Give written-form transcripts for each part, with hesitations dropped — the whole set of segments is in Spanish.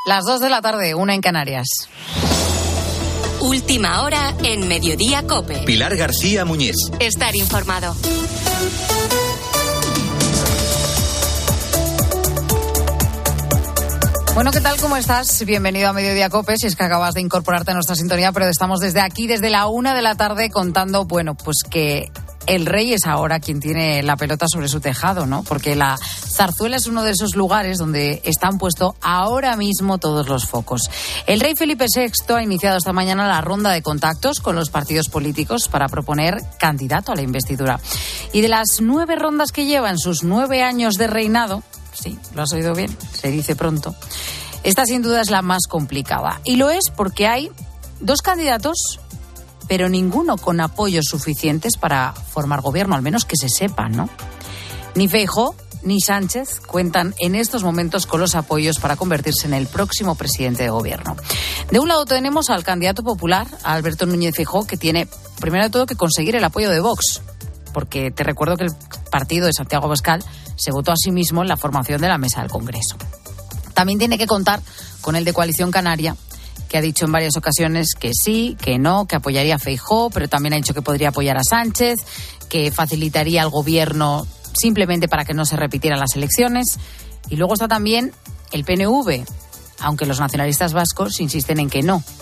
Las 2 de la tarde, 1 en Canarias. Última hora en Mediodía COPE. Pilar García Muñiz. Estar informado. Bueno, ¿qué tal? ¿Cómo estás? Bienvenido a Mediodía COPE, si es que acabas de incorporarte a nuestra sintonía, pero estamos desde aquí, desde la 1 de la tarde, contando, bueno, pues que el rey es ahora quien tiene la pelota sobre su tejado, ¿no? Porque la Zarzuela es uno de esos lugares donde están puestos ahora mismo todos los focos. El rey Felipe VI ha iniciado esta mañana la ronda de contactos con los partidos políticos para proponer candidato a la investidura. Y de las 9 rondas que lleva en sus 9 años de reinado, sí, lo has oído bien, se dice pronto, esta sin duda es la más complicada. Y lo es porque hay 2 candidatos, pero ninguno con apoyos suficientes para formar gobierno, al menos que se sepa, ¿no? Ni Feijóo ni Sánchez cuentan en estos momentos con los apoyos para convertirse en el próximo presidente de gobierno. De un lado tenemos al candidato popular, Alberto Núñez Feijóo, que tiene, primero de todo, que conseguir el apoyo de Vox, porque te recuerdo que el partido de Santiago Abascal se votó a sí mismo en la formación de la mesa del Congreso. También tiene que contar con el de Coalición Canaria, que ha dicho en varias ocasiones que sí, que no, que apoyaría a Feijóo, pero también ha dicho que podría apoyar a Sánchez, que facilitaría el gobierno simplemente para que no se repitieran las elecciones. Y luego está también el PNV, aunque los nacionalistas vascos insisten en que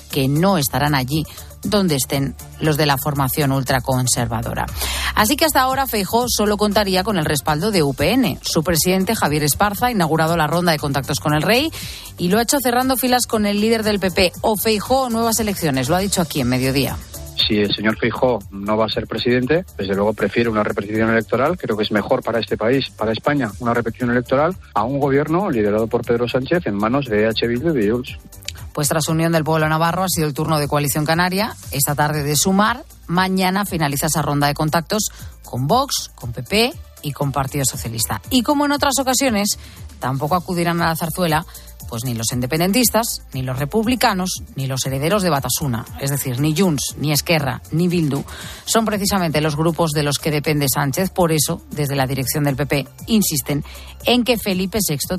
no estarán allí donde estén los de la formación ultraconservadora. Así que hasta ahora Feijóo solo contaría con el respaldo de UPN. Su presidente, Javier Esparza, ha inaugurado la ronda de contactos con el rey y lo ha hecho cerrando filas con el líder del PP. O Feijóo o nuevas elecciones, lo ha dicho aquí en Mediodía. Si el señor Feijóo no va a ser presidente, desde luego prefiere una repetición electoral. Creo que es mejor para este país, para España, una repetición electoral a un gobierno liderado por Pedro Sánchez en manos de EH Bildu y de Junts. Pues tras Unión del Pueblo Navarro ha sido el turno de Coalición Canaria, esta tarde de Sumar. Mañana finaliza esa ronda de contactos con Vox, con PP y con Partido Socialista. Y como en otras ocasiones, tampoco acudirán a la Zarzuela pues ni los independentistas, ni los republicanos, ni los herederos de Batasuna. Es decir, ni Junts, ni Esquerra, ni Bildu. Son precisamente los grupos de los que depende Sánchez. Por eso, desde la dirección del PP, insisten en que Felipe VI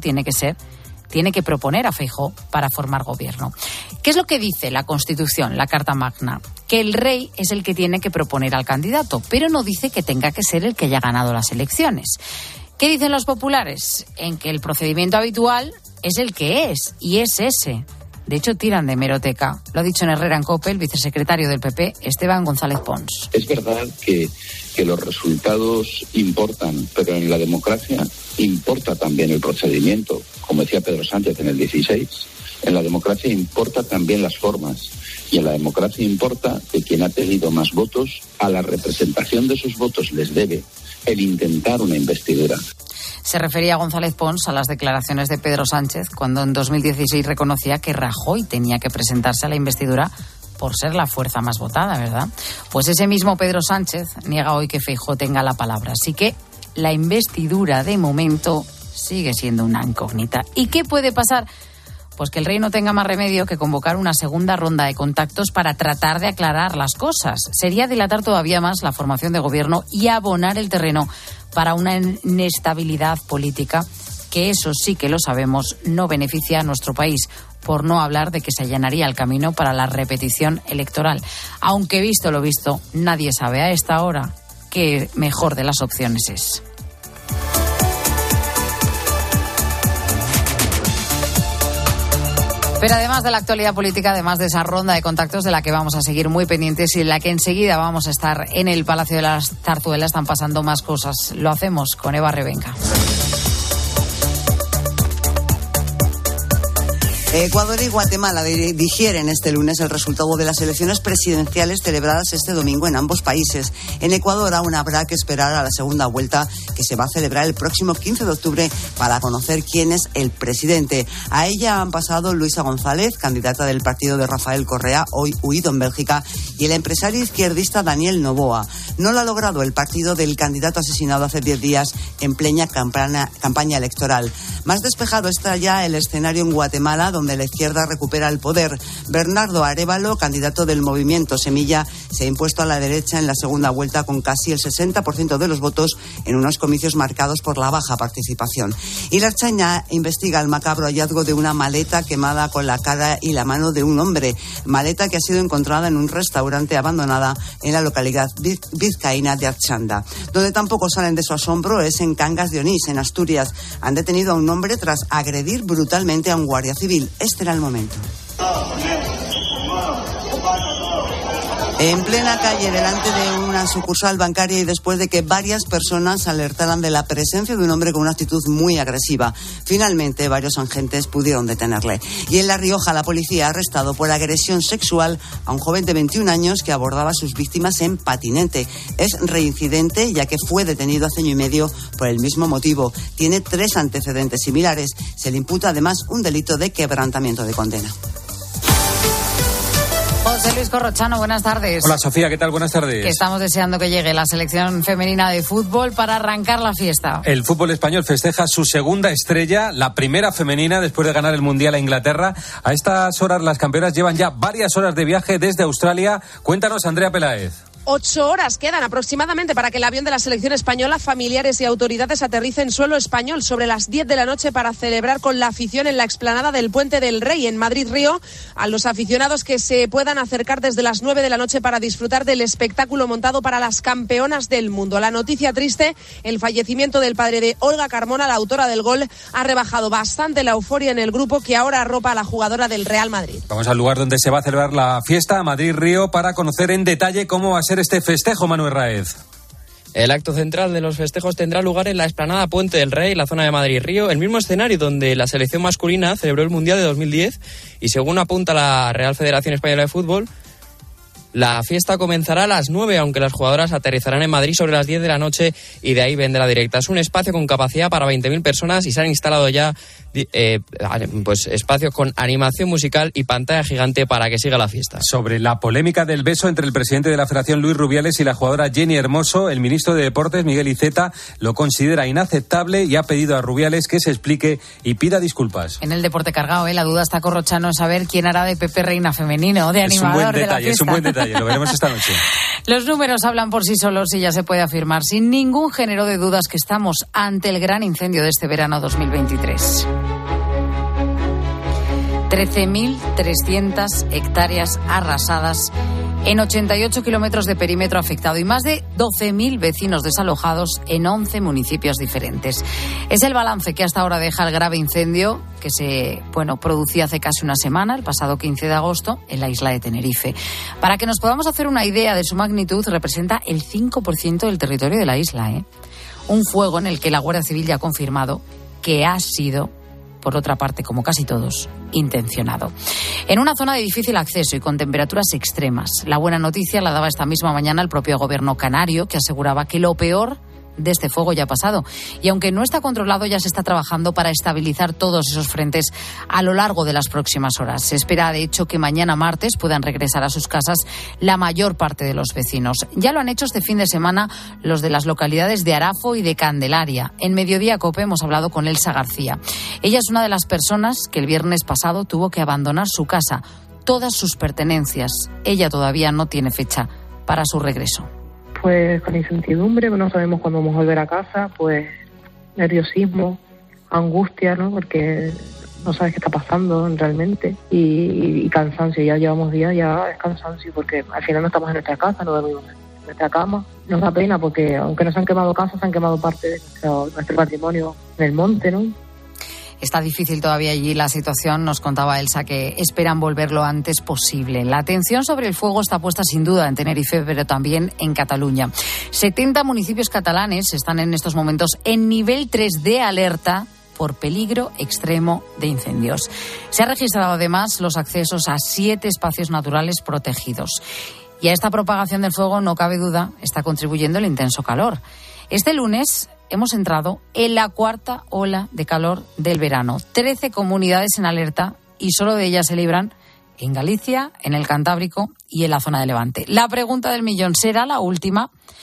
tiene que proponer a Feijóo para formar gobierno. ¿Qué es lo que dice la Constitución, la Carta Magna? Que el rey es el que tiene que proponer al candidato, pero no dice que tenga que ser el que haya ganado las elecciones. ¿Qué dicen los populares? En que el procedimiento habitual es el que es, y es ese. De hecho, tiran de hemeroteca. Lo ha dicho en Herrera en COPE el vicesecretario del PP, Esteban González Pons. Es verdad que los resultados importan, pero en la democracia importa también el procedimiento. Como decía Pedro Sánchez en el 16, en la democracia importa también las formas. Y en la democracia importa que quien ha tenido más votos, a la representación de esos votos les debe el intentar una investidura. Se refería González Pons a las declaraciones de Pedro Sánchez cuando en 2016 reconocía que Rajoy tenía que presentarse a la investidura por ser la fuerza más votada, ¿verdad? Pues ese mismo Pedro Sánchez niega hoy que Feijóo tenga la palabra. Así que la investidura de momento sigue siendo una incógnita. ¿Y qué puede pasar? Pues que el rey no tenga más remedio que convocar una segunda ronda de contactos para tratar de aclarar las cosas. Sería dilatar todavía más la formación de gobierno y abonar el terreno para una inestabilidad política que, eso sí que lo sabemos, no beneficia a nuestro país, por no hablar de que se allanaría el camino para la repetición electoral. Aunque visto lo visto, nadie sabe a esta hora qué mejor de las opciones es. Pero además de la actualidad política, además de esa ronda de contactos de la que vamos a seguir muy pendientes y en la que enseguida vamos a estar en el Palacio de la Zarzuela, están pasando más cosas. Lo hacemos con Eva Revenga. Ecuador y Guatemala digieren este lunes el resultado de las elecciones presidenciales celebradas este domingo en ambos países. En Ecuador aún habrá que esperar a la segunda vuelta, que se va a celebrar el próximo 15 de octubre para conocer quién es el presidente. A ella han pasado Luisa González, candidata del partido de Rafael Correa, hoy huido en Bélgica, y el empresario izquierdista Daniel Noboa. No lo ha logrado el partido del candidato asesinado hace 10 días en plena campaña electoral. Más despejado está ya el escenario en Guatemala, donde donde la izquierda recupera el poder. Bernardo Arévalo, candidato del movimiento Semilla, se ha impuesto a la derecha en la segunda vuelta con casi el 60% de los votos en unos comicios marcados por la baja participación. Y la Ertzaintza investiga el macabro hallazgo de una maleta quemada con la cara y la mano de un hombre. Maleta que ha sido encontrada en un restaurante abandonada en la localidad vizcaína de Archanda. Donde tampoco salen de su asombro es en Cangas de Onís, en Asturias. Han detenido a un hombre tras agredir brutalmente a un guardia civil. Este era el momento. En plena calle, delante de una sucursal bancaria y después de que varias personas alertaran de la presencia de un hombre con una actitud muy agresiva. Finalmente, varios agentes pudieron detenerle. Y en La Rioja, la policía ha arrestado por agresión sexual a un joven de 21 años que abordaba a sus víctimas en patinete. Es reincidente, ya que fue detenido hace año y medio por el mismo motivo. Tiene 3 antecedentes similares. Se le imputa además un delito de quebrantamiento de condena. José Luis Corrochano, buenas tardes. Hola Sofía, ¿qué tal? Buenas tardes. Que estamos deseando que llegue la selección femenina de fútbol para arrancar la fiesta. El fútbol español festeja su segunda estrella, la primera femenina después de ganar el Mundial a Inglaterra. A estas horas las campeonas llevan ya varias horas de viaje desde Australia. Cuéntanos, Andrea Peláez. 8 horas quedan aproximadamente para que el avión de la selección española, familiares y autoridades aterrice en suelo español sobre las 10 de la noche para celebrar con la afición en la explanada del Puente del Rey en Madrid-Río a los aficionados que se puedan acercar desde las 9 de la noche para disfrutar del espectáculo montado para las campeonas del mundo. La noticia triste, el fallecimiento del padre de Olga Carmona, la autora del gol, ha rebajado bastante la euforia en el grupo que ahora arropa a la jugadora del Real Madrid. Vamos al lugar donde se va a celebrar la fiesta, Madrid-Río, para conocer en detalle cómo va a ser este festejo, Manuel Raez. El acto central de los festejos tendrá lugar en la explanada Puente del Rey, la zona de Madrid-Río, el mismo escenario donde la selección masculina celebró el Mundial de 2010 y según apunta la Real Federación Española de Fútbol, la fiesta comenzará a las 9, aunque las jugadoras aterrizarán en Madrid sobre las 10 de la noche y de ahí vendrá directa. Es un espacio con capacidad para 20.000 personas y se han instalado ya espacios con animación musical y pantalla gigante para que siga la fiesta. Sobre la polémica del beso entre el presidente de la Federación, Luis Rubiales, y la jugadora Jenny Hermoso, el ministro de Deportes, Miguel Iceta, lo considera inaceptable y ha pedido a Rubiales que se explique y pida disculpas. En el deporte cargado, la duda está Corrochano en saber quién hará de Pepe Reina femenino, de animador de la fiesta. Es un buen detalle, lo veremos esta noche. Los números hablan por sí solos y ya se puede afirmar sin ningún género de dudas que estamos ante el gran incendio de este verano 2023. 13.300 hectáreas arrasadas en 88 kilómetros de perímetro afectado y más de 12.000 vecinos desalojados en 11 municipios diferentes. Es el balance que hasta ahora deja el grave incendio que se producía hace casi una semana, el pasado 15 de agosto, en la isla de Tenerife. Para que nos podamos hacer una idea de su magnitud, representa el 5% del territorio de la isla. Un fuego en el que la Guardia Civil ya ha confirmado que ha sido, por otra parte, como casi todos, intencionado. En una zona de difícil acceso y con temperaturas extremas. La buena noticia la daba esta misma mañana el propio gobierno canario, que aseguraba que lo peor de este fuego ya ha pasado. Y aunque no está controlado, ya se está trabajando para estabilizar todos esos frentes a lo largo de las próximas horas. Se espera, de hecho, que mañana martes puedan regresar a sus casas la mayor parte de los vecinos. Ya lo han hecho este fin de semana los de las localidades de Arafo y de Candelaria. En Mediodía COPE hemos hablado con Elsa García. Ella es una de las personas que el viernes pasado tuvo que abandonar su casa, todas sus pertenencias. Ella todavía no tiene fecha para su regreso. Pues con incertidumbre, no sabemos cuándo vamos a volver a casa, pues nerviosismo, angustia, ¿no? Porque no sabes qué está pasando realmente y cansancio. Ya llevamos días, ya es cansancio porque al final no estamos en nuestra casa, no dormimos en nuestra cama. Nos da pena porque aunque no se han quemado casas, se han quemado parte de nuestro patrimonio en el monte, ¿no? Está difícil todavía allí la situación, nos contaba Elsa, que esperan volver lo antes posible. La atención sobre el fuego está puesta sin duda en Tenerife, pero también en Cataluña. 70 municipios catalanes están en estos momentos en nivel 3 de alerta por peligro extremo de incendios. Se ha registrado además los accesos a 7 espacios naturales protegidos. Y a esta propagación del fuego, no cabe duda, está contribuyendo el intenso calor. Este lunes hemos entrado en la 4ª ola de calor del verano. 13 comunidades en alerta y solo de ellas se libran en Galicia, en el Cantábrico y en la zona de Levante. La pregunta del millón, ¿será la última?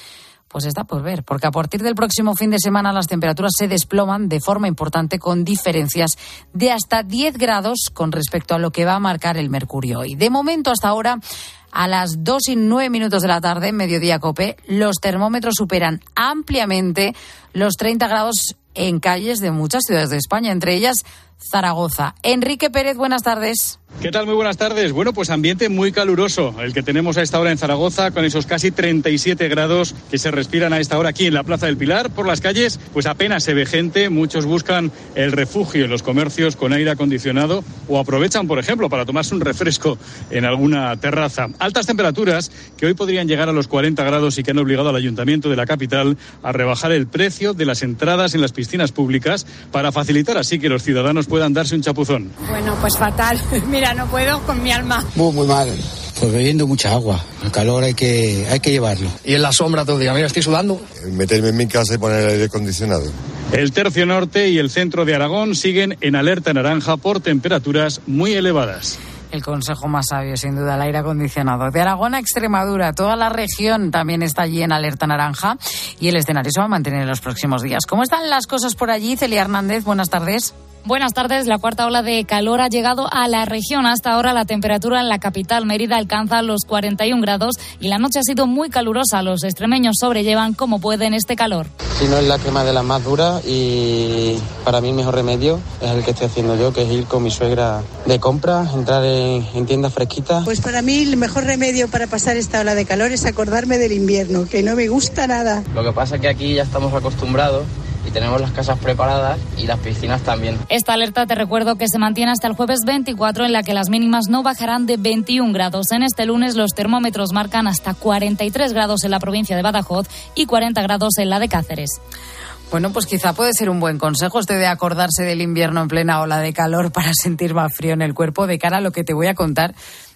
Pues está por ver, porque a partir del próximo fin de semana las temperaturas se desploman de forma importante, con diferencias de hasta 10 grados con respecto a lo que va a marcar el mercurio hoy. De momento, hasta ahora, a las 2:09 de la tarde, en Mediodía COPE, los termómetros superan ampliamente los 30 grados en calles de muchas ciudades de España, entre ellas Zaragoza. Enrique Pérez, buenas tardes. ¿Qué tal? Muy buenas tardes. Bueno, pues ambiente muy caluroso el que tenemos a esta hora en Zaragoza, con esos casi 37 grados que se respiran a esta hora aquí en la Plaza del Pilar. Por las calles, pues apenas se ve gente. Muchos buscan el refugio en los comercios con aire acondicionado o aprovechan, por ejemplo, para tomarse un refresco en alguna terraza. Altas temperaturas que hoy podrían llegar a los 40 grados y que han obligado al Ayuntamiento de la capital a rebajar el precio de las entradas en las piscinas públicas para facilitar así que los ciudadanos puedan darse un chapuzón. Bueno, pues fatal. Mira, no puedo con mi alma. Muy mal. Pues bebiendo mucha agua. El calor hay que llevarlo. Y en la sombra todo el día. Mira, estoy sudando. Meterme en mi casa y poner el aire acondicionado. El tercio norte y el centro de Aragón siguen en alerta naranja por temperaturas muy elevadas. El consejo más sabio, sin duda, el aire acondicionado. De Aragón a Extremadura, toda la región también está allí en alerta naranja y el escenario se va a mantener en los próximos días. ¿Cómo están las cosas por allí? Celia Hernández, buenas tardes. Buenas tardes. La cuarta ola de calor ha llegado a la región. Hasta ahora la temperatura en la capital, Mérida, alcanza los 41 grados y la noche ha sido muy calurosa. Los extremeños sobrellevan como pueden este calor. Si no es la quema de las más duras, y para mí el mejor remedio es el que estoy haciendo yo, que es ir con mi suegra de compras, entrar en tiendas fresquitas. Pues para mí el mejor remedio para pasar esta ola de calor es acordarme del invierno, que no me gusta nada. Lo que pasa es que aquí ya estamos acostumbrados y tenemos las casas preparadas y las piscinas también. Esta alerta, te recuerdo, que se mantiene hasta el jueves 24, en la que las mínimas no bajarán de 21 grados. En este lunes los termómetros marcan hasta 43 grados en la provincia de Badajoz y 40 grados en la de Cáceres. Bueno, pues quizá puede ser un buen consejo este de acordarse del invierno en plena ola de calor para sentir más frío en el cuerpo, de cara a lo que te voy a contar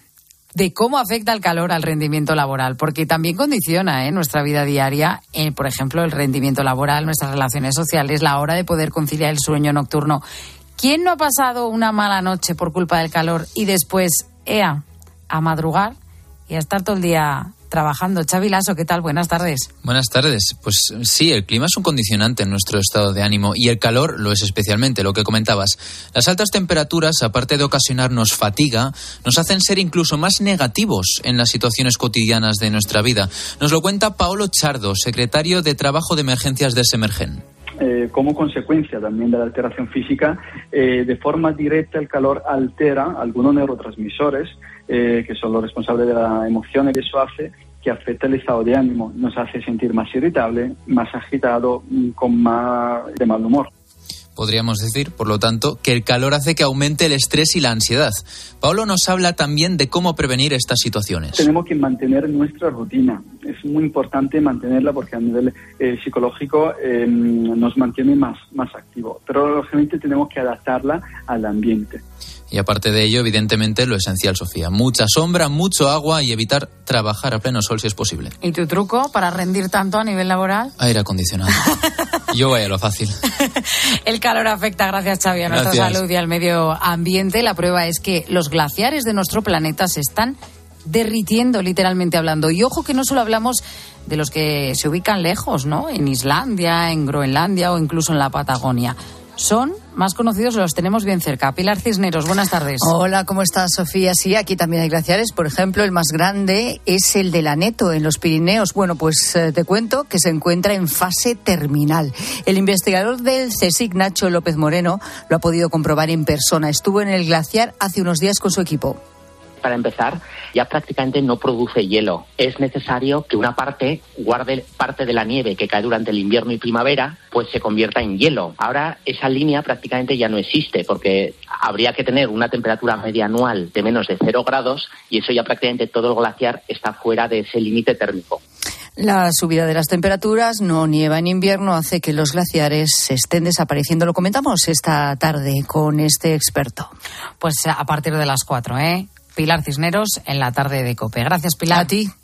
de cómo afecta el calor al rendimiento laboral, porque también condiciona nuestra vida diaria, por ejemplo, el rendimiento laboral, nuestras relaciones sociales, la hora de poder conciliar el sueño nocturno. ¿Quién no ha pasado una mala noche por culpa del calor y después, a madrugar y a estar todo el día trabajando? Xavi Lasso, ¿qué tal? Buenas tardes. Buenas tardes. Pues sí, el clima es un condicionante en nuestro estado de ánimo y el calor lo es especialmente, lo que comentabas. Las altas temperaturas, aparte de ocasionarnos fatiga, nos hacen ser incluso más negativos en las situaciones cotidianas de nuestra vida. Nos lo cuenta Paolo Chardo, secretario de Trabajo de Emergencias de Semergen. Como consecuencia también de la alteración física, de forma directa el calor altera algunos neurotransmisores que son los responsables de las emociones, y eso hace que afecte el estado de ánimo, nos hace sentir más irritable, más agitado, con más de mal humor. Podríamos decir, por lo tanto, que el calor hace que aumente el estrés y la ansiedad. Paolo nos habla también de cómo prevenir estas situaciones. Tenemos que mantener nuestra rutina. Es muy importante mantenerla porque a nivel psicológico nos mantiene más activos. Pero lógicamente tenemos que adaptarla al ambiente. Y aparte de ello, evidentemente, lo esencial, Sofía. Mucha sombra, mucho agua y evitar trabajar a pleno sol si es posible. ¿Y tu truco para rendir tanto a nivel laboral? Aire acondicionado. Yo voy a lo fácil. El calor afecta, gracias Xavi, a nuestra salud y al medio ambiente. La prueba es que los glaciares de nuestro planeta se están derritiendo, literalmente hablando. Y ojo que no solo hablamos de los que se ubican lejos, ¿no? En Islandia, en Groenlandia o incluso en la Patagonia. Son más conocidos, los tenemos bien cerca. Pilar Cisneros, buenas tardes. Hola, ¿cómo estás, Sofía? Sí, aquí también hay glaciares. Por ejemplo, el más grande es el del Aneto, en los Pirineos. Bueno, pues te cuento que se encuentra en fase terminal. El investigador del CSIC, Nacho López Moreno, lo ha podido comprobar en persona. Estuvo en el glaciar hace unos días con su equipo. Para empezar, ya prácticamente no produce hielo. Es necesario que una parte guarde parte de la nieve que cae durante el invierno y primavera, pues se convierta en hielo. Ahora esa línea prácticamente ya no existe porque habría que tener una temperatura media anual de menos de 0 grados y eso ya prácticamente todo el glaciar está fuera de ese límite térmico. La subida de las temperaturas, no nieva en invierno, hace que los glaciares estén desapareciendo. Lo comentamos esta tarde con este experto. Pues a partir de las 4, Pilar Cisneros en la tarde de COPE. Gracias, Pilar. A ti.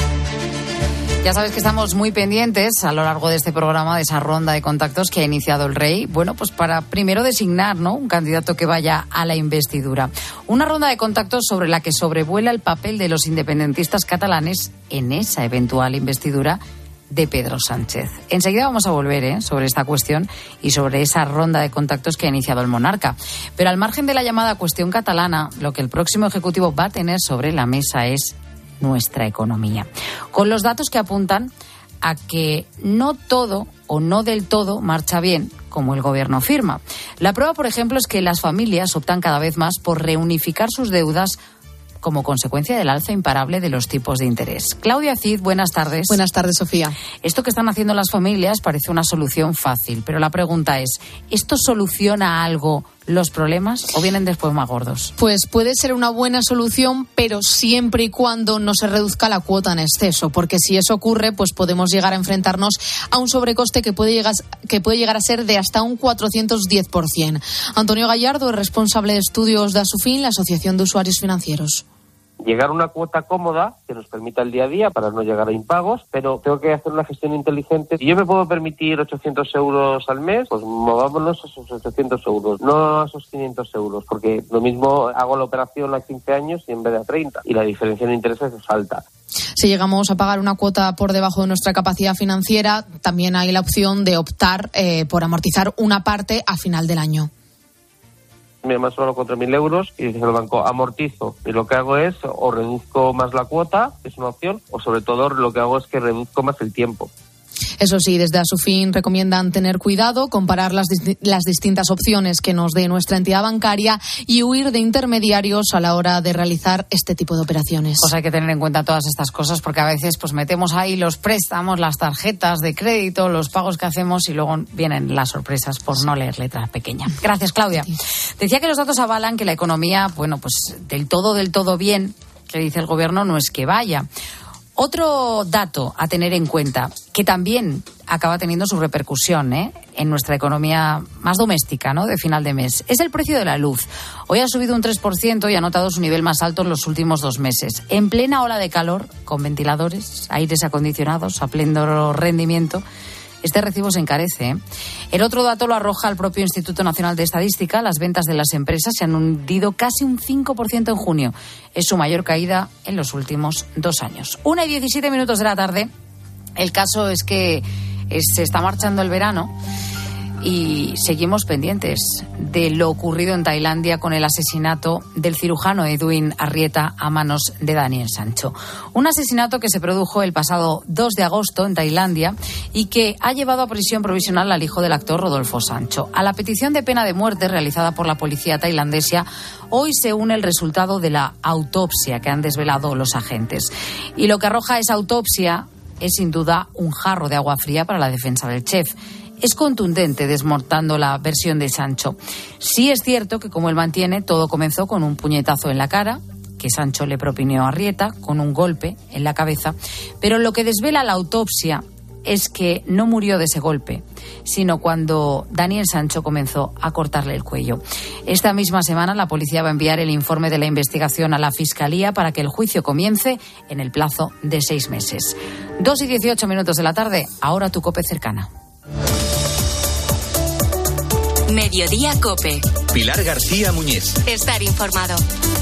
Ya sabes que estamos muy pendientes a lo largo de este programa de esa ronda de contactos que ha iniciado el Rey. Bueno, pues para primero designar, ¿no?, un candidato que vaya a la investidura. Una ronda de contactos sobre la que sobrevuela el papel de los independentistas catalanes en esa eventual investidura de Pedro Sánchez. Enseguida vamos a volver sobre esta cuestión y sobre esa ronda de contactos que ha iniciado el monarca. Pero al margen de la llamada cuestión catalana, lo que el próximo Ejecutivo va a tener sobre la mesa es nuestra economía, con los datos que apuntan a que no todo o no del todo marcha bien, como el Gobierno afirma. La prueba, por ejemplo, es que las familias optan cada vez más por reunificar sus deudas como consecuencia del alza imparable de los tipos de interés. Claudia Cid, buenas tardes. Buenas tardes, Sofía. Esto que están haciendo las familias parece una solución fácil, pero la pregunta es, ¿esto soluciona algo los problemas o vienen después más gordos? Pues puede ser una buena solución, pero siempre y cuando no se reduzca la cuota en exceso, porque si eso ocurre, pues podemos llegar a enfrentarnos a un sobrecoste que puede llegar a ser de hasta un 410%. Antonio Gallardo es responsable de estudios de Asufin, la Asociación de Usuarios Financieros. Llegar a una cuota cómoda que nos permita el día a día para no llegar a impagos, pero tengo que hacer una gestión inteligente. Si yo me puedo permitir 800 euros al mes, pues movámonos a esos 800 euros, no a esos 500 euros, porque lo mismo hago la operación a 15 años y en vez de a 30, y la diferencia en intereses es alta. Si llegamos a pagar una cuota por debajo de nuestra capacidad financiera, también hay la opción de optar por amortizar una parte a final del año. Me llaman solo con 3.000 euros y dice el banco, amortizo. Y lo que hago es, o reduzco más la cuota, que es una opción, o sobre todo lo que hago es que reduzco más el tiempo. Eso sí, desde Asufin recomiendan tener cuidado, comparar las distintas opciones que nos dé nuestra entidad bancaria y huir de intermediarios a la hora de realizar este tipo de operaciones. Pues hay que tener en cuenta todas estas cosas porque a veces pues metemos ahí los préstamos, las tarjetas de crédito, los pagos que hacemos y luego vienen las sorpresas por no leer letra pequeña. Gracias, Claudia. Decía que los datos avalan que la economía, bueno, pues del todo bien, que dice el Gobierno, no es que vaya. Otro dato a tener en cuenta, que también acaba teniendo su repercusión en nuestra economía más doméstica, ¿no?, de final de mes, es el precio de la luz. Hoy ha subido un 3% y ha notado su nivel más alto en los últimos 2 meses. En plena ola de calor, con ventiladores, aires acondicionados, a pleno rendimiento, este recibo se encarece. El otro dato lo arroja el propio Instituto Nacional de Estadística. Las ventas de las empresas se han hundido casi un 5% en junio. Es su mayor caída en los últimos 2 años. 1:17 de la tarde. El caso es que se está marchando el verano y seguimos pendientes de lo ocurrido en Tailandia con el asesinato del cirujano Edwin Arrieta a manos de Daniel Sancho. Un asesinato que se produjo el pasado 2 de agosto en Tailandia y que ha llevado a prisión provisional al hijo del actor Rodolfo Sancho. A la petición de pena de muerte realizada por la policía tailandesa, hoy se une el resultado de la autopsia que han desvelado los agentes. Y lo que arroja esa autopsia es sin duda un jarro de agua fría para la defensa del chef. Es contundente desmontando la versión de Sancho. Sí es cierto que, como él mantiene, todo comenzó con un puñetazo en la cara que Sancho le propinó a Arrieta, con un golpe en la cabeza, pero lo que desvela la autopsia es que no murió de ese golpe, sino cuando Daniel Sancho comenzó a cortarle el cuello. Esta misma semana la policía va a enviar el informe de la investigación a la Fiscalía para que el juicio comience en el plazo de 6 meses. 2:18 de la tarde, ahora tu COPE cercana. Mediodía COPE. Pilar García Muñiz. Estar informado.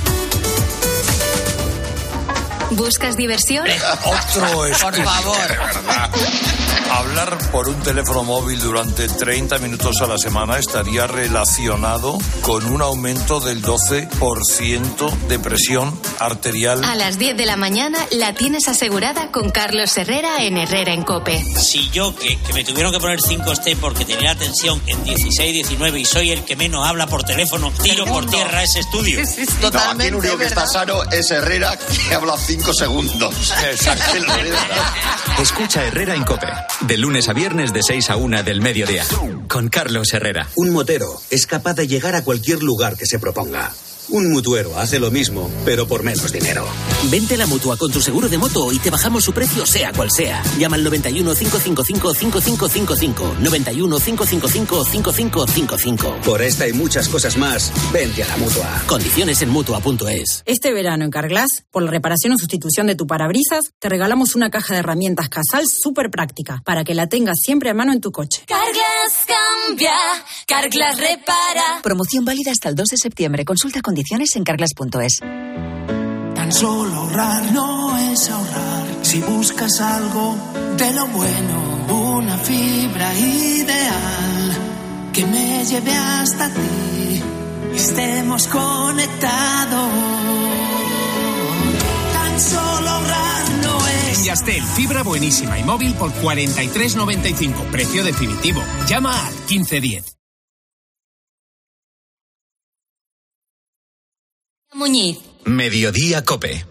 ¿Buscas diversión? Otro es. Por favor. Hablar por un teléfono móvil durante 30 minutos a la semana estaría relacionado con un aumento del 12% de presión arterial. A las 10 de la mañana la tienes asegurada con Carlos Herrera en Herrera en COPE. Si yo, que me tuvieron que poner 5T porque tenía la tensión en 16, 19 y soy el que menos habla por teléfono, tiro por tierra ese estudio. Totalmente. No, aquí el único que está sano es Herrera, que habla 5 segundos. Exacto. Escucha Herrera en COPE. De lunes a viernes de 6 a 1 del mediodía. Con Carlos Herrera. Un motero es capaz de llegar a cualquier lugar que se proponga. Un mutuero hace lo mismo, pero por menos dinero. Vente a la Mutua con tu seguro de moto y te bajamos su precio sea cual sea. Llama al 91 555 5555. 91 555 5555. Por esta y muchas cosas más, vente a la Mutua. Condiciones en Mutua.es. Este verano en Carglass, por la reparación o sustitución de tu parabrisas, te regalamos una caja de herramientas Casal súper práctica para que la tengas siempre a mano en tu coche. Carglass cambia, Carglass repara. Promoción válida hasta el 2 de septiembre. Consulta condiciones en Carglass.es. Tan solo ahorrar no es ahorrar. Si buscas algo de lo bueno, una fibra ideal que me lleve hasta ti y estemos conectados. Tan solo ahorrarlo es. En Yastel, fibra buenísima y móvil por 43,95, precio definitivo. Llama al 1510. Muñiz. Mediodía COPE.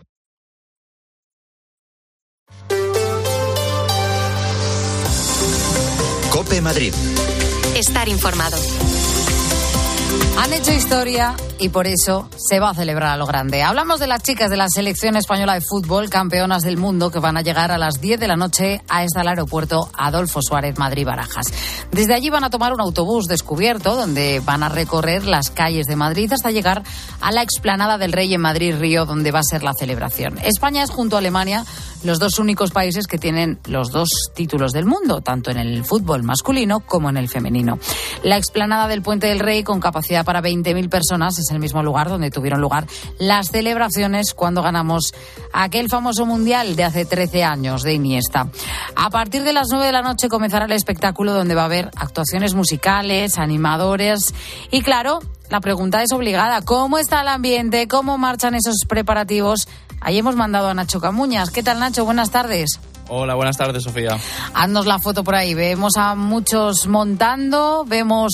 COPE Madrid. Estar informado. Han hecho historia y por eso se va a celebrar a lo grande. Hablamos de las chicas de la selección española de fútbol, campeonas del mundo, que van a llegar a las 10 de la noche hasta el aeropuerto Adolfo Suárez, Madrid-Barajas. Desde allí van a tomar un autobús descubierto donde van a recorrer las calles de Madrid hasta llegar a la explanada del Rey en Madrid-Río, donde va a ser la celebración. España es, junto a Alemania, los dos únicos países que tienen los dos títulos del mundo, tanto en el fútbol masculino como en el femenino. La explanada del Puente del Rey, con capacidad para 20.000 personas, es el mismo lugar donde tuvieron lugar las celebraciones cuando ganamos aquel famoso mundial de hace 13 años de Iniesta. A partir de las 9 de la noche comenzará el espectáculo, donde va a haber actuaciones musicales, animadores y, claro, la pregunta es obligada: ¿cómo está el ambiente? ¿Cómo marchan esos preparativos? Ahí hemos mandado a Nacho Camuñas. ¿Qué tal, Nacho? Buenas tardes. Hola, buenas tardes, Sofía. Haznos la foto por ahí. Vemos a muchos montando, vemos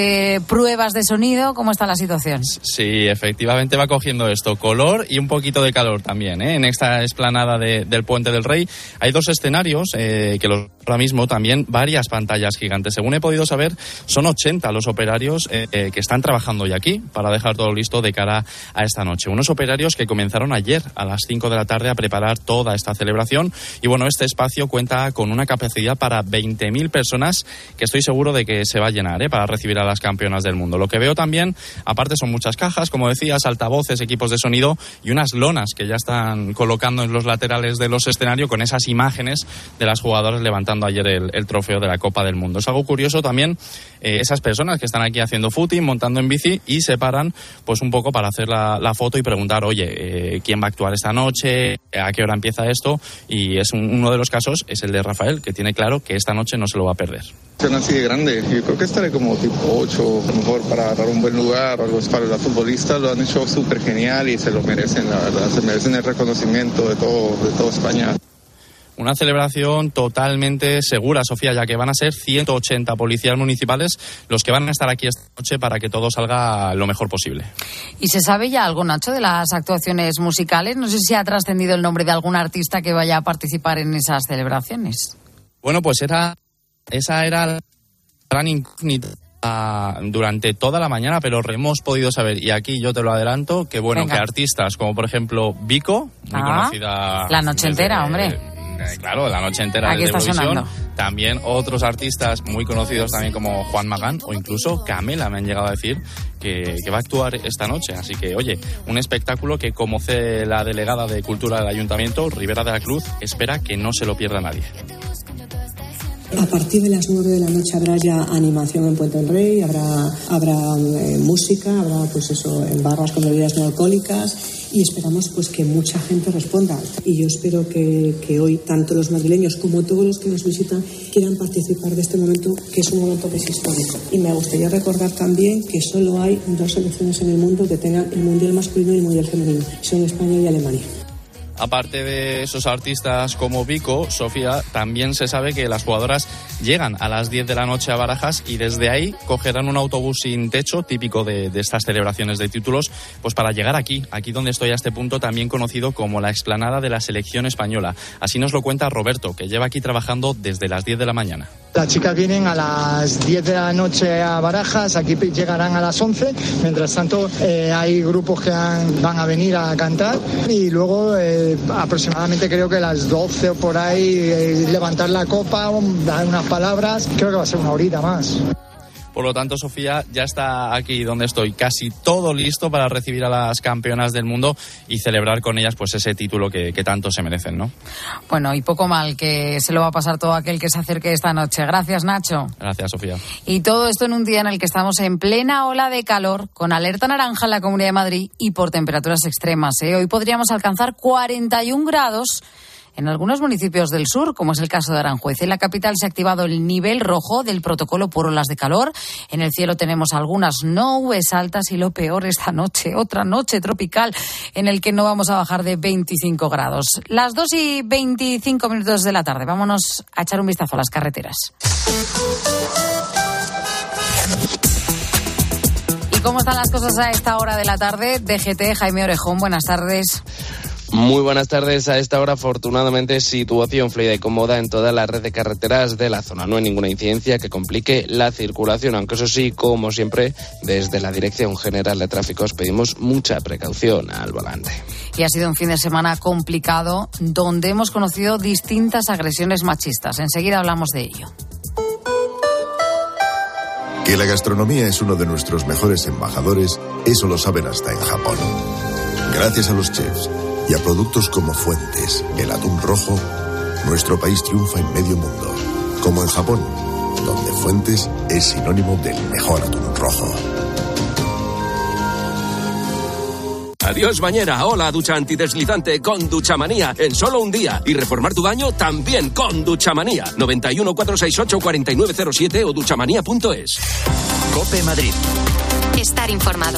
pruebas de sonido. ¿Cómo está la situación? Sí, efectivamente va cogiendo esto color y un poquito de calor también, ¿eh? En esta explanada del Puente del Rey hay dos escenarios ahora mismo también varias pantallas gigantes. Según he podido saber, son 80 los operarios que están trabajando ya aquí para dejar todo listo de cara a esta noche. Unos operarios que comenzaron ayer a las 5 de la tarde a preparar toda esta celebración. Y bueno, este espacio cuenta con una capacidad para 20.000 personas, que estoy seguro de que se va a llenar, para recibir a las campeonas del mundo. Lo que veo también, aparte, son muchas cajas, como decías, altavoces, equipos de sonido y unas lonas que ya están colocando en los laterales de los escenarios con esas imágenes de las jugadoras levantando ayer el trofeo de la Copa del Mundo. Es algo curioso también, esas personas que están aquí haciendo footing, montando en bici, y se paran pues un poco para hacer la foto y preguntar, oye, ¿quién va a actuar esta noche? ¿A qué hora empieza esto? Y es uno de los casos es el de Rafael, que tiene claro que esta noche no se lo va a perder. Así de grande, yo creo que estaré como tipo 8, a lo mejor, para agarrar un buen lugar o algo. Para los futbolistas lo han hecho súper genial y se lo merecen, la verdad, se merecen el reconocimiento de todo España. Una celebración totalmente segura, Sofía, ya que van a ser 180 policías municipales los que van a estar aquí esta noche para que todo salga lo mejor posible. ¿Y se sabe ya algo, Nacho, de las actuaciones musicales? No sé si ha trascendido el nombre de algún artista que vaya a participar en esas celebraciones. Bueno, pues esa era la gran incógnita durante toda la mañana, pero hemos podido saber, y aquí yo te lo adelanto, que bueno, que artistas como por ejemplo Vico, muy conocida... La noche entera, hombre. Claro, la noche entera de Eurovisión. También otros artistas muy conocidos también como Juan Magán o incluso Camela me han llegado a decir que va a actuar esta noche. Así que, oye, un espectáculo que, como dice la delegada de Cultura del Ayuntamiento, Rivera de la Cruz, espera que no se lo pierda nadie. A partir de las 9 de la noche habrá ya animación en Puente del Rey, habrá música, habrá pues eso, en barras con bebidas no alcohólicas, y esperamos pues que mucha gente responda. Y yo espero que hoy tanto los madrileños como todos los que nos visitan quieran participar de este momento, que es un momento que es histórico. Y me gustaría recordar también que solo hay 2 selecciones en el mundo que tengan el Mundial masculino y el Mundial femenino. Son España y Alemania. Aparte de esos artistas como Vico, Sofía, también se sabe que las jugadoras llegan a las 10 de la noche a Barajas y desde ahí cogerán un autobús sin techo, típico de estas celebraciones de títulos, pues para llegar aquí donde estoy a este punto, también conocido como la explanada de la selección española. Así nos lo cuenta Roberto, que lleva aquí trabajando desde las 10 de la mañana. Las chicas vienen a las 10 de la noche a Barajas, aquí llegarán a las 11. Mientras tanto, hay grupos que van a venir a cantar y luego aproximadamente creo que a las 12 o por ahí levantar la copa, dar unas palabras. Creo que va a ser una horita más. Por lo tanto, Sofía, ya está aquí donde estoy, casi todo listo para recibir a las campeonas del mundo y celebrar con ellas pues ese título que tanto se merecen, ¿no? Bueno, y poco mal que se lo va a pasar todo aquel que se acerque esta noche. Gracias, Nacho. Gracias, Sofía. Y todo esto en un día en el que estamos en plena ola de calor, con alerta naranja en la Comunidad de Madrid y por temperaturas extremas, ¿eh? Hoy podríamos alcanzar 41 grados en algunos municipios del sur, como es el caso de Aranjuez. En la capital se ha activado el nivel rojo del protocolo por olas de calor. En el cielo tenemos algunas nubes altas y lo peor esta noche, otra noche tropical en el que no vamos a bajar de 25 grados. Las 2:25 de la tarde. Vámonos a echar un vistazo a las carreteras. ¿Cómo están las cosas a esta hora de la tarde? DGT, Jaime Orejón, buenas tardes. Muy buenas tardes. A esta hora, afortunadamente, situación fluida y cómoda en toda la red de carreteras de la zona. No hay ninguna incidencia que complique la circulación, aunque eso sí, como siempre, desde la Dirección General de Tráfico os pedimos mucha precaución al volante. Y ha sido un fin de semana complicado, donde hemos conocido distintas agresiones machistas. Enseguida hablamos de ello. Que la gastronomía es uno de nuestros mejores embajadores, eso lo saben hasta en Japón. Gracias a los chefs y a productos como Fuentes, el atún rojo, nuestro país triunfa en medio mundo. Como en Japón, donde Fuentes es sinónimo del mejor atún rojo. Adiós bañera, hola ducha antideslizante con Duchamanía en solo un día. Y reformar tu baño también con Duchamanía. 91 468 4907 o duchamanía.es. COPE Madrid. Estar informado.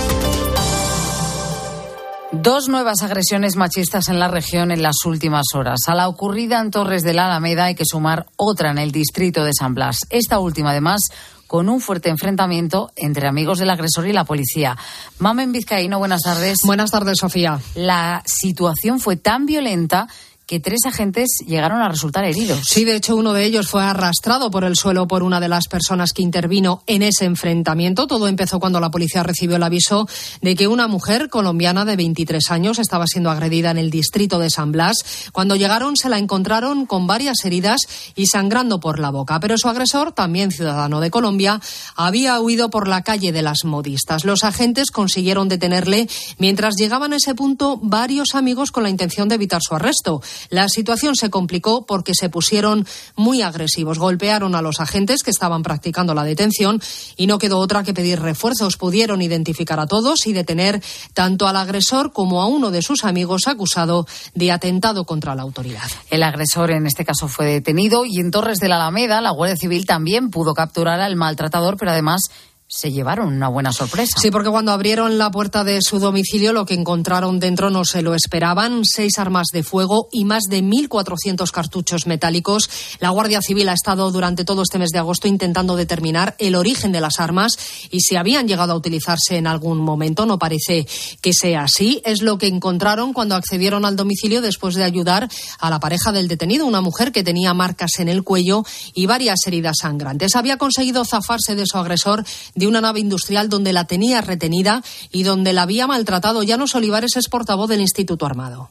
2 nuevas agresiones machistas en la región en las últimas horas. A la ocurrida en Torres de la Alameda hay que sumar otra en el distrito de San Blas. Esta última, además, con un fuerte enfrentamiento entre amigos del agresor y la policía. Mamen Vizcaíno, buenas tardes. Buenas tardes, Sofía. La situación fue tan violenta que 3 agentes llegaron a resultar heridos. Sí, de hecho, uno de ellos fue arrastrado por el suelo por una de las personas que intervino en ese enfrentamiento. Todo empezó cuando la policía recibió el aviso de que una mujer colombiana de 23 años estaba siendo agredida en el distrito de San Blas. Cuando llegaron, se la encontraron con varias heridas y sangrando por la boca. Pero su agresor, también ciudadano de Colombia, había huido por la calle de las Modistas. Los agentes consiguieron detenerle. Mientras llegaban a ese punto, varios amigos con la intención de evitar su arresto. La situación se complicó porque se pusieron muy agresivos. Golpearon a los agentes que estaban practicando la detención y no quedó otra que pedir refuerzos. Pudieron identificar a todos y detener tanto al agresor como a uno de sus amigos acusado de atentado contra la autoridad. El agresor en este caso fue detenido y en Torres de la Alameda la Guardia Civil también pudo capturar al maltratador, pero además se llevaron una buena sorpresa. Sí, porque cuando abrieron la puerta de su domicilio, lo que encontraron dentro no se lo esperaban. 6 armas de fuego y más de 1.400 cartuchos metálicos. La Guardia Civil ha estado durante todo este mes de agosto intentando determinar el origen de las armas y si habían llegado a utilizarse en algún momento. No parece que sea así. Es lo que encontraron cuando accedieron al domicilio después de ayudar a la pareja del detenido, una mujer que tenía marcas en el cuello y varias heridas sangrantes. Había conseguido zafarse de su agresor de una nave industrial donde la tenía retenida y donde la había maltratado. Llanos Olivares es portavoz del Instituto Armado.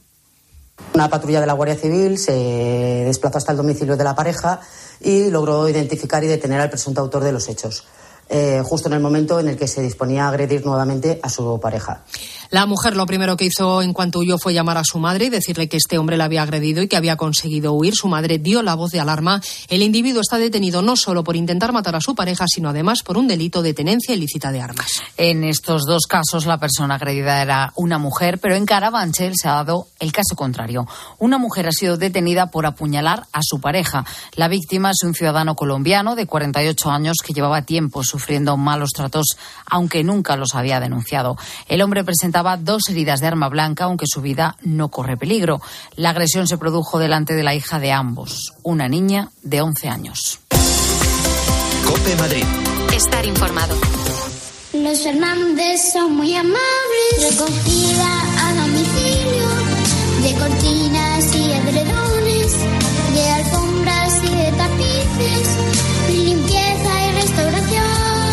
Una patrulla de la Guardia Civil se desplazó hasta el domicilio de la pareja y logró identificar y detener al presunto autor de los hechos, justo en el momento en el que se disponía a agredir nuevamente a su pareja. La mujer lo primero que hizo en cuanto huyó fue llamar a su madre y decirle que este hombre la había agredido y que había conseguido huir. Su madre dio la voz de alarma. El individuo está detenido no solo por intentar matar a su pareja, sino además por un delito de tenencia ilícita de armas. En estos 2 casos la persona agredida era una mujer, pero en Carabanchel se ha dado el caso contrario. Una mujer ha sido detenida por apuñalar a su pareja. La víctima es un ciudadano colombiano de 48 años que llevaba tiempo sufriendo malos tratos, aunque nunca los había denunciado. El hombre presentaba 2 heridas de arma blanca, aunque su vida no corre peligro. La agresión se produjo delante de la hija de ambos, una niña de 11 años. COPE Madrid. Estar informado. Los Fernández son muy amables. Recogida a domicilio de cortinas y edredones, de alfombras y de tapices, limpieza y restauración.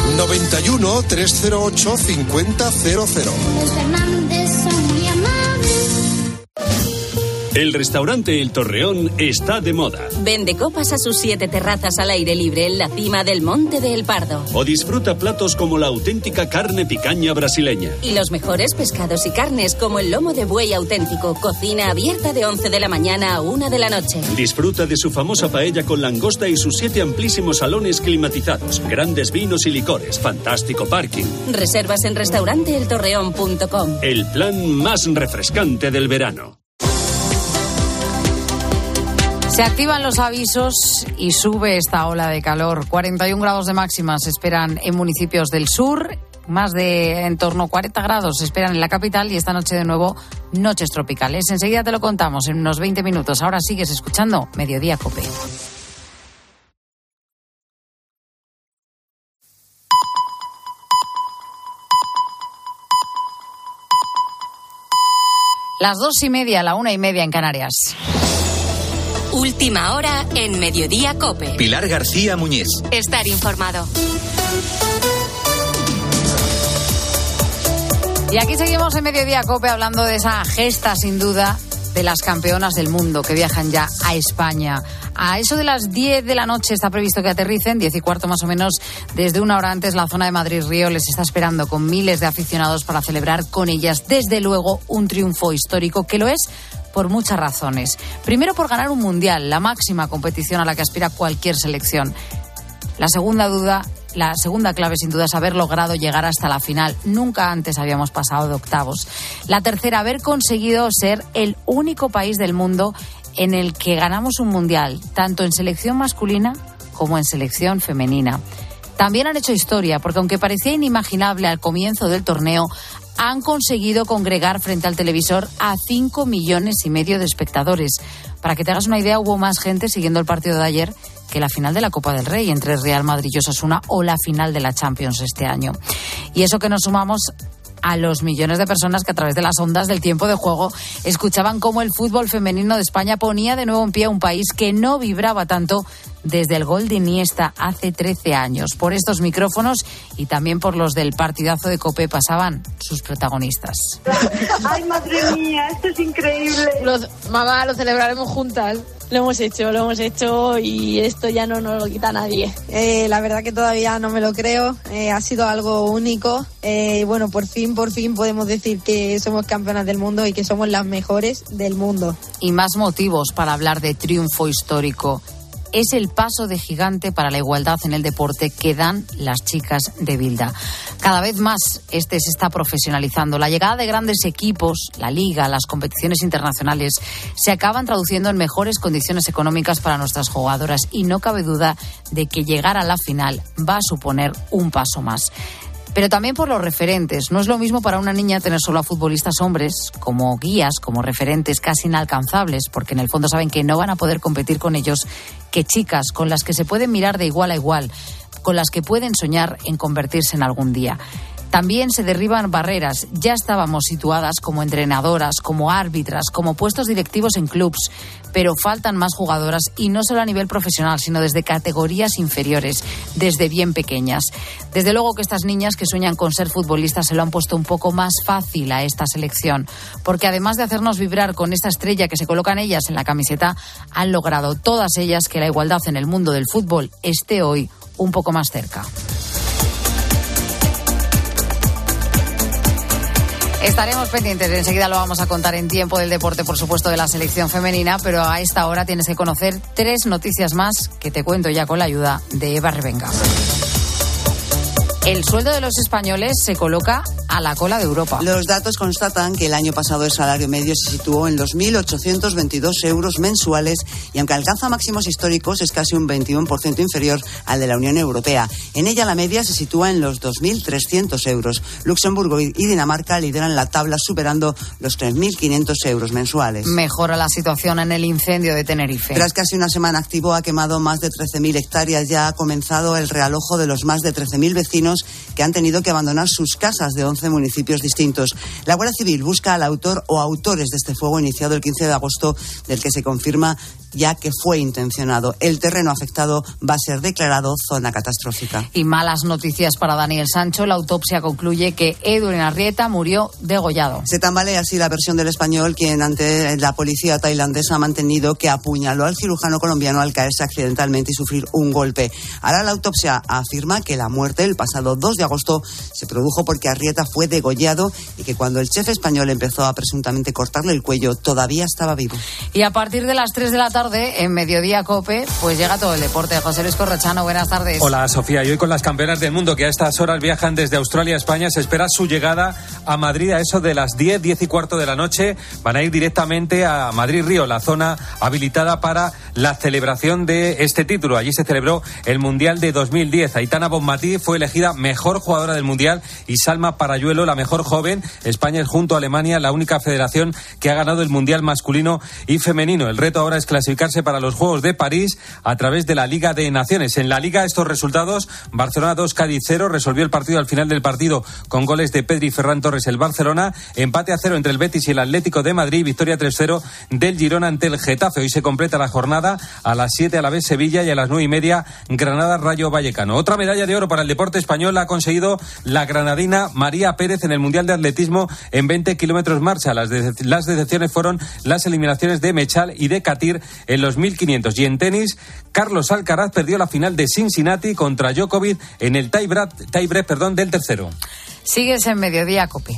91 308 5000. Los Fernández son muy amables. El restaurante El Torreón está de moda. Vende copas a sus 7 terrazas al aire libre en la cima del Monte de El Pardo. O disfruta platos como la auténtica carne picaña brasileña. Y los mejores pescados y carnes como el lomo de buey auténtico. Cocina abierta de 11 de la mañana a 1 de la noche. Disfruta de su famosa paella con langosta y sus 7 amplísimos salones climatizados. Grandes vinos y licores. Fantástico parking. Reservas en restauranteeltorreón.com. El plan más refrescante del verano. Se activan los avisos y sube esta ola de calor. 41 grados de máxima se esperan en municipios del sur, más de en torno a 40 grados se esperan en la capital y esta noche de nuevo noches tropicales. Enseguida te lo contamos en unos 20 minutos. Ahora sigues escuchando Mediodía COPE. Las 2:30, la 1:30 en Canarias. Última hora en Mediodía COPE. Pilar García Muñiz. Estar informado. Y aquí seguimos en Mediodía COPE hablando de esa gesta, sin duda, de las campeonas del mundo que viajan ya a España. A eso de las 10 de la noche está previsto que aterricen, 10:15 más o menos. Desde una hora antes, la zona de Madrid-Río les está esperando con miles de aficionados para celebrar con ellas, desde luego, un triunfo histórico, que lo es por muchas razones. Primero, por ganar un mundial, la máxima competición a la que aspira cualquier selección. La segunda clave, sin duda, es haber logrado llegar hasta la final. Nunca antes habíamos pasado de octavos. La tercera, haber conseguido ser el único país del mundo en el que ganamos un mundial, tanto en selección masculina como en selección femenina. También han hecho historia, porque aunque parecía inimaginable al comienzo del torneo, han conseguido congregar frente al televisor a 5,5 millones de espectadores. Para que te hagas una idea, hubo más gente siguiendo el partido de ayer que la final de la Copa del Rey entre Real Madrid y Osasuna o la final de la Champions este año. Y eso que nos sumamos a los millones de personas que a través de las ondas del tiempo de juego escuchaban cómo el fútbol femenino de España ponía de nuevo en pie a un país que no vibraba tanto desde el gol de Iniesta hace 13 años. Por estos micrófonos y también por los del partidazo de COPE pasaban sus protagonistas. ¡Ay, madre mía! Esto es increíble. Mamá, lo celebraremos juntas. Lo hemos hecho y esto ya no nos lo quita nadie. La verdad que todavía no me lo creo. Ha sido algo único. Bueno, por fin podemos decir que somos campeonas del mundo y que somos las mejores del mundo. Y más motivos para hablar de triunfo histórico. Es el paso de gigante para la igualdad en el deporte que dan las chicas de Bilda. Cada vez más se está profesionalizando. La llegada de grandes equipos, la liga, las competiciones internacionales, se acaban traduciendo en mejores condiciones económicas para nuestras jugadoras y no cabe duda de que llegar a la final va a suponer un paso más. Pero también por los referentes. No es lo mismo para una niña tener solo a futbolistas hombres como guías, como referentes casi inalcanzables, porque en el fondo saben que no van a poder competir con ellos, que chicas con las que se pueden mirar de igual a igual, con las que pueden soñar en convertirse en algún día. También se derriban barreras. Ya estábamos situadas como entrenadoras, como árbitras, como puestos directivos en clubs, pero faltan más jugadoras y no solo a nivel profesional, sino desde categorías inferiores, desde bien pequeñas. Desde luego que estas niñas que sueñan con ser futbolistas se lo han puesto un poco más fácil a esta selección, porque además de hacernos vibrar con esta estrella que se colocan ellas en la camiseta, han logrado todas ellas que la igualdad en el mundo del fútbol esté hoy un poco más cerca. Estaremos pendientes, enseguida lo vamos a contar en Tiempo del Deporte, por supuesto, de la selección femenina, pero a esta hora tienes que conocer 3 noticias más que te cuento ya con la ayuda de Eva Revenga. El sueldo de los españoles se coloca a la cola de Europa. Los datos constatan que el año pasado el salario medio se situó en los 1.822 euros mensuales y aunque alcanza máximos históricos es casi un 21% inferior al de la Unión Europea. En ella la media se sitúa en los 2.300 euros. Luxemburgo y Dinamarca lideran la tabla superando los 3.500 euros mensuales. Mejora la situación en el incendio de Tenerife. Tras casi una semana activo ha quemado más de 13.000 hectáreas. Ya ha comenzado el realojo de los más de 13.000 vecinos que han tenido que abandonar sus casas de 11 municipios distintos. La Guardia Civil busca al autor o autores de este fuego iniciado el 15 de agosto, del que se confirma ya que fue intencionado. El terreno afectado va a ser declarado zona catastrófica. Y malas noticias para Daniel Sancho. La autopsia concluye que Edwin Arrieta murió degollado. Se tambalea así la versión del español, quien ante la policía tailandesa ha mantenido que apuñaló al cirujano colombiano al caerse accidentalmente y sufrir un golpe. Ahora la autopsia afirma que la muerte el pasado 2 de agosto se produjo porque Arrieta fue degollado y que cuando el chef español empezó a presuntamente cortarle el cuello todavía estaba vivo. Y a partir de las 3 de la tarde, en Mediodía COPE, pues llega todo el deporte. José Luis Corrochano, buenas tardes. Hola Sofía, y hoy con las campeonas del mundo que a estas horas viajan desde Australia a España, se espera su llegada a Madrid a eso de las 10 y cuarto de la noche. Van a ir directamente a Madrid-Río, la zona habilitada para la celebración de este título. Allí se celebró el Mundial de 2010. Aitana Bonmatí fue elegida mejor jugadora del Mundial y Salma Parayuelo la mejor joven. España es, junto a Alemania, la única federación que ha ganado el Mundial masculino y femenino. El reto ahora es clasificarse para los Juegos de París a través de la Liga de Naciones. En la Liga, estos resultados: Barcelona 2, Cádiz 0, resolvió el partido al final del partido con goles de Pedri y Ferran Torres el Barcelona, empate a 0 entre el Betis y el Atlético de Madrid, victoria 3-0 del Girona ante el Getafe. Hoy se completa la jornada, a las 7 Alavés Sevilla y a las 9:30 Granada Rayo Vallecano. Otra medalla de oro para el deporte español la ha conseguido la granadina María Pérez en el Mundial de Atletismo en 20 kilómetros marcha. Las decepciones fueron las eliminaciones de Mechal y de Katir en los 1500. Y en tenis, Carlos Alcaraz perdió la final de Cincinnati contra Djokovic en el tiebreak del tercero. Sigues en Mediodía COPE.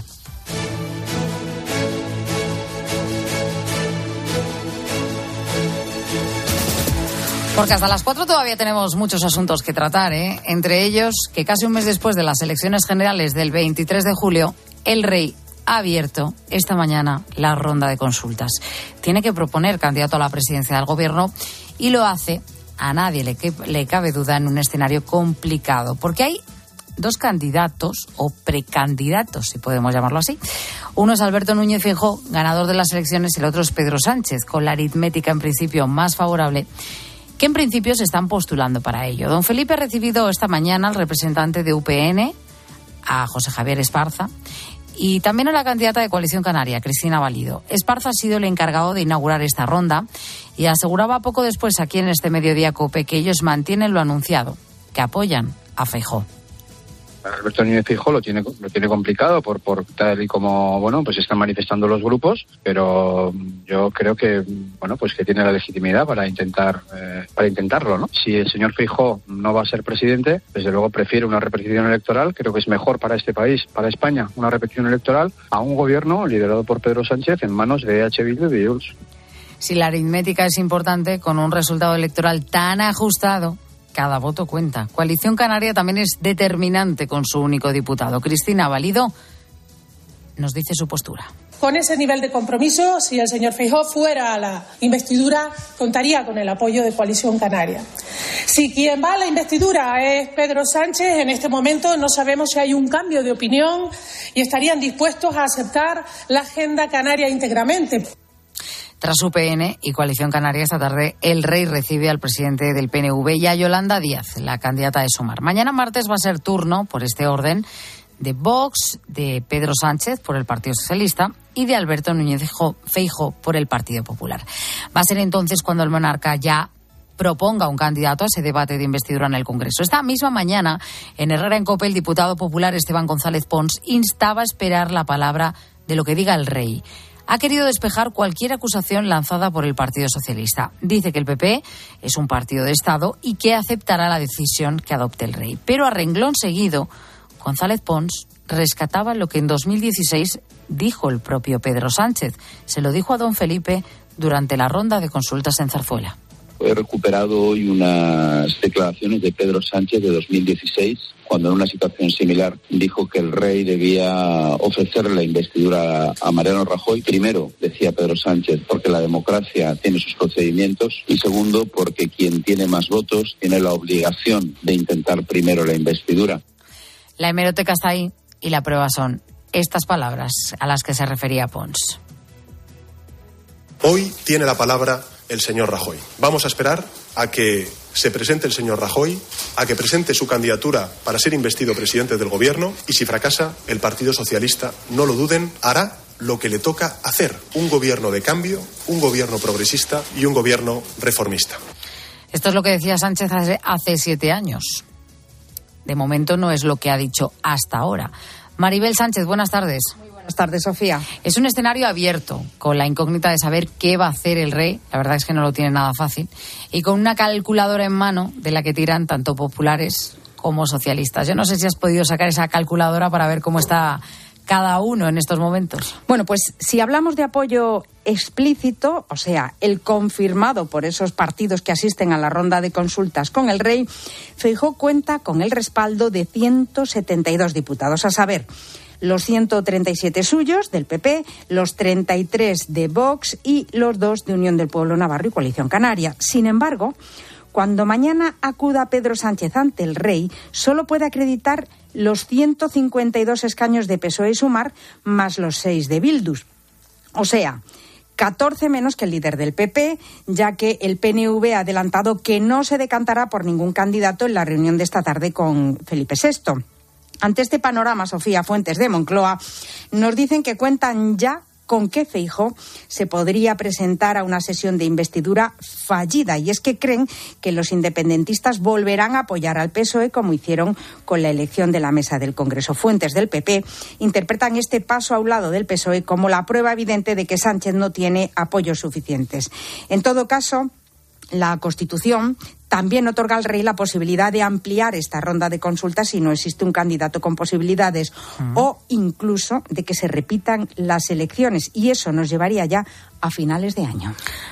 Porque hasta las 4 todavía tenemos muchos asuntos que tratar, ¿eh? Entre ellos, que casi un mes después de las elecciones generales del 23 de julio, el Rey ha abierto esta mañana la ronda de consultas. Tiene que proponer candidato a la presidencia del gobierno y lo hace, a nadie le cabe duda, en un escenario complicado, porque hay dos candidatos o precandidatos, si podemos llamarlo así. Uno es Alberto Núñez Feijóo, ganador de las elecciones, y el otro es Pedro Sánchez, con la aritmética en principio más favorable, que en principio se están postulando para ello. Don Felipe ha recibido esta mañana al representante de UPN, a José Javier Esparza, y también a la candidata de Coalición Canaria, Cristina Valido. Esparza ha sido el encargado de inaugurar esta ronda y aseguraba poco después aquí en este Mediodía COPE que ellos mantienen lo anunciado, que apoyan a Feijóo. Alberto Núñez Feijóo lo tiene complicado por tal y como pues están manifestando los grupos, pero yo creo que que tiene la legitimidad para intentarlo, ¿no? Si el señor Feijóo no va a ser presidente, desde luego prefiere una repetición electoral. Creo que es mejor para este país, para España, una repetición electoral a un gobierno liderado por Pedro Sánchez en manos de EH Bildu y de Junts. Si la aritmética es importante, con un resultado electoral tan ajustado, cada voto cuenta. Coalición Canaria también es determinante con su único diputado. Cristina Valido nos dice su postura. Con ese nivel de compromiso, si el señor Feijóo fuera a la investidura, contaría con el apoyo de Coalición Canaria. Si quien va a la investidura es Pedro Sánchez, en este momento no sabemos si hay un cambio de opinión y estarían dispuestos a aceptar la agenda canaria íntegramente. Tras UPN y Coalición Canaria, esta tarde el Rey recibe al presidente del PNV y a Yolanda Díaz, la candidata de Sumar. Mañana martes va a ser turno, por este orden, de Vox, de Pedro Sánchez por el Partido Socialista y de Alberto Núñez Feijóo por el Partido Popular. Va a ser entonces cuando el monarca ya proponga un candidato a ese debate de investidura en el Congreso. Esta misma mañana, en Herrera en COPE, el diputado popular Esteban González Pons instaba a esperar la palabra de lo que diga el Rey. Ha querido despejar cualquier acusación lanzada por el Partido Socialista. Dice que el PP es un partido de Estado y que aceptará la decisión que adopte el Rey. Pero a renglón seguido, González Pons rescataba lo que en 2016 dijo el propio Pedro Sánchez. Se lo dijo a don Felipe durante la ronda de consultas en Zarzuela. He recuperado hoy unas declaraciones de Pedro Sánchez de 2016, cuando en una situación similar dijo que el Rey debía ofrecerle la investidura a Mariano Rajoy. Primero, decía Pedro Sánchez, porque la democracia tiene sus procedimientos, y segundo, porque quien tiene más votos tiene la obligación de intentar primero la investidura. La hemeroteca está ahí y la prueba son estas palabras a las que se refería Pons. Hoy tiene la palabra el señor Rajoy. Vamos a esperar a que se presente el señor Rajoy, a que presente su candidatura para ser investido presidente del gobierno, y si fracasa, el Partido Socialista, no lo duden, hará lo que le toca hacer: un gobierno de cambio, un gobierno progresista y un gobierno reformista. Esto es lo que decía Sánchez hace 7 años. De momento no es lo que ha dicho hasta ahora. Maribel Sánchez, buenas tardes. Buenas tardes, Sofía. Es un escenario abierto, con la incógnita de saber qué va a hacer el Rey. La verdad es que no lo tiene nada fácil. Y con una calculadora en mano de la que tiran tanto populares como socialistas. Yo no sé si has podido sacar esa calculadora para ver cómo está cada uno en estos momentos? Bueno, pues si hablamos de apoyo explícito, o sea, el confirmado por esos partidos que asisten a la ronda de consultas con el rey, Feijóo cuenta con el respaldo de 172 diputados, a saber, los 137 suyos del PP, los 33 de Vox y los 2 de Unión del Pueblo Navarro y Coalición Canaria. Sin embargo, cuando mañana acuda Pedro Sánchez ante el rey, solo puede acreditar los 152 escaños de PSOE y Sumar, más los 6 de Bildu. O sea, 14 menos que el líder del PP, ya que el PNV ha adelantado que no se decantará por ningún candidato en la reunión de esta tarde con Felipe VI. Ante este panorama, Sofía, fuentes de Moncloa nos dicen que cuentan ya con que Feijóo se podría presentar a una sesión de investidura fallida, y es que creen que los independentistas volverán a apoyar al PSOE como hicieron con la elección de la mesa del Congreso. Fuentes del PP interpretan este paso a un lado del PSOE como la prueba evidente de que Sánchez no tiene apoyos suficientes. En todo caso, la Constitución también otorga al rey la posibilidad de ampliar esta ronda de consultas si no existe un candidato con posibilidades o incluso de que se repitan las elecciones, y eso nos llevaría ya a finales de año.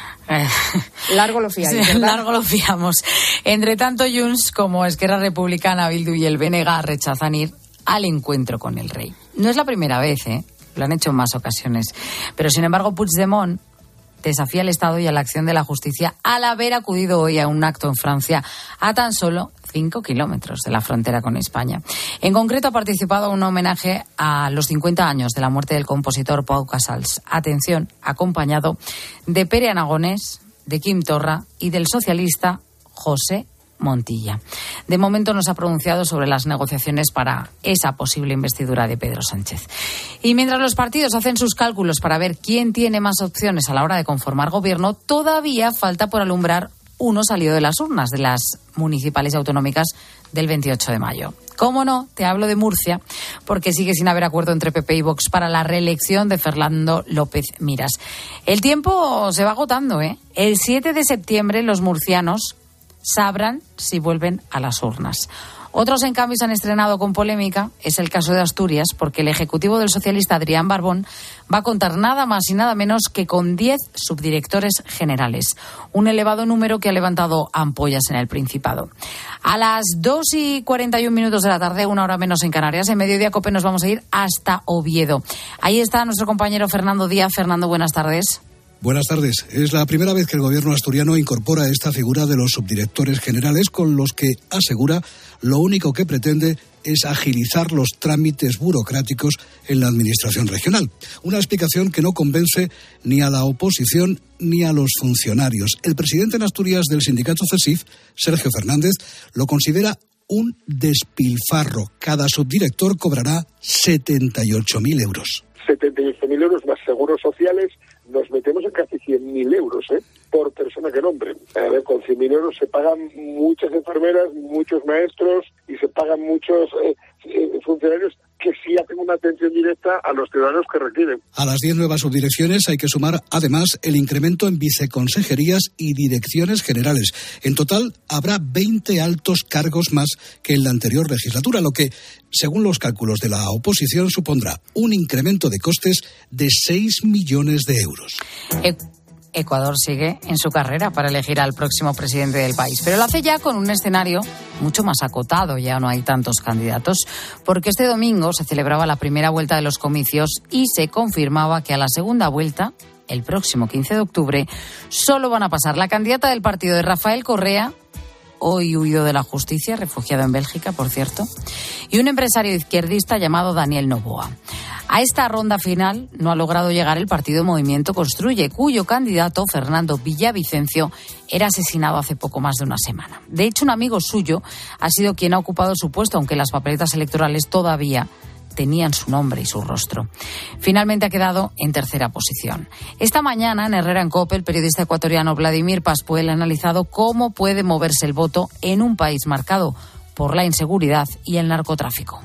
Largo lo fiáis, ¿verdad? Largo lo fiamos. Entre tanto, Junts como Esquerra Republicana, Bildu y el BNG rechazan ir al encuentro con el rey. No es la primera vez, lo han hecho en más ocasiones. Pero, sin embargo, Puigdemont desafía al Estado y a la acción de la justicia al haber acudido hoy a un acto en Francia a tan solo 5 kilómetros de la frontera con España. En concreto, ha participado en un homenaje a los 50 años de la muerte del compositor Pau Casals. Atención, acompañado de Pere Aragonés, de Quim Torra y del socialista José Montilla. De momento no se ha pronunciado sobre las negociaciones para esa posible investidura de Pedro Sánchez. Y mientras los partidos hacen sus cálculos para ver quién tiene más opciones a la hora de conformar gobierno, todavía falta por alumbrar uno salido de las urnas de las municipales y autonómicas del 28 de mayo. ¿Cómo no? Te hablo de Murcia, porque sigue sin haber acuerdo entre PP y Vox para la reelección de Fernando López Miras. El tiempo se va agotando, El 7 de septiembre los murcianos sabrán si vuelven a las urnas. Otros, en cambio, se han estrenado con polémica. Es el caso de Asturias, porque el ejecutivo del socialista Adrián Barbón va a contar nada más y nada menos que con 10 subdirectores generales. Un elevado número que ha levantado ampollas en el Principado. A las 2:41 de la tarde, 1 hora menos en Canarias, en Mediodía Cope nos vamos a ir hasta Oviedo. Ahí está nuestro compañero Fernando Díaz. Fernando, buenas tardes. Buenas tardes. Es la primera vez que el gobierno asturiano incorpora esta figura de los subdirectores generales, con los que, asegura, lo único que pretende es agilizar los trámites burocráticos en la administración regional. Una explicación que no convence ni a la oposición ni a los funcionarios. El presidente en Asturias del sindicato CESIF, Sergio Fernández, lo considera un despilfarro. Cada subdirector cobrará 78.000 euros. 78.000 euros más seguros sociales, nos metemos en casi 100.000 euros por persona que nombre. A ver, con 100.000 euros se pagan muchas enfermeras, muchos maestros y se pagan muchos funcionarios que sí hacen una atención directa a los ciudadanos que requieren. A las 10 nuevas subdirecciones hay que sumar, además, el incremento en viceconsejerías y direcciones generales. En total, habrá 20 altos cargos más que en la anterior legislatura, lo que, según los cálculos de la oposición, supondrá un incremento de costes de 6 millones de euros. Ecuador sigue en su carrera para elegir al próximo presidente del país, pero lo hace ya con un escenario mucho más acotado. Ya no hay tantos candidatos, porque este domingo se celebraba la primera vuelta de los comicios y se confirmaba que a la segunda vuelta, el próximo 15 de octubre, solo van a pasar la candidata del partido de Rafael Correa, hoy huido de la justicia, refugiado en Bélgica, por cierto, y un empresario izquierdista llamado Daniel Noboa. A esta ronda final no ha logrado llegar el partido Movimiento Construye, cuyo candidato, Fernando Villavicencio, era asesinado hace poco más de una semana. De hecho, un amigo suyo ha sido quien ha ocupado su puesto, aunque las papeletas electorales todavía tenían su nombre y su rostro. Finalmente ha quedado en tercera posición. Esta mañana, en Herrera en COPE, el periodista ecuatoriano Vladimir Pascuel ha analizado cómo puede moverse el voto en un país marcado por la inseguridad y el narcotráfico.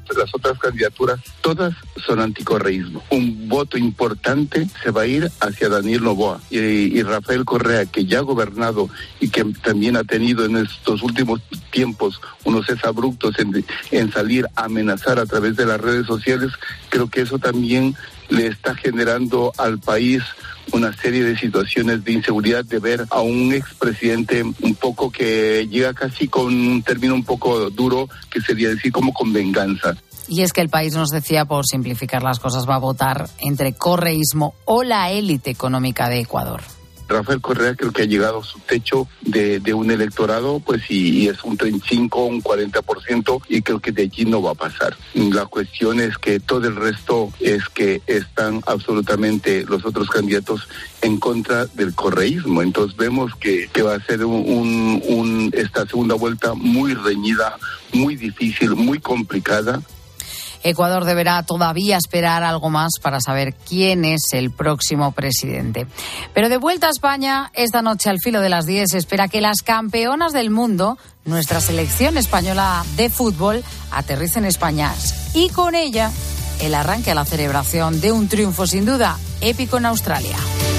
las otras candidaturas, todas son anticorreísmo. Un voto importante se va a ir hacia Daniel Noboa y Rafael Correa, que ya ha gobernado y que también ha tenido en estos últimos tiempos unos exabruptos en salir a amenazar a través de las redes sociales. Creo que eso también le está generando al país una serie de situaciones de inseguridad, de ver a un expresidente un poco que llega casi con un término un poco duro, que sería decir como con venganza. Y es que el país, nos decía, por simplificar las cosas, va a votar entre correísmo o la élite económica de Ecuador. Rafael Correa creo que ha llegado a su techo de un electorado, pues y es un 35, un 40%, y creo que de allí no va a pasar. La cuestión es que todo el resto es que están absolutamente los otros candidatos en contra del correísmo. Entonces vemos que va a ser esta segunda vuelta muy reñida, muy difícil, muy complicada. Ecuador deberá todavía esperar algo más para saber quién es el próximo presidente. Pero de vuelta a España, esta noche al filo de las 10 se espera que las campeonas del mundo, nuestra selección española de fútbol, aterrice en España y con ella el arranque a la celebración de un triunfo sin duda épico en Australia.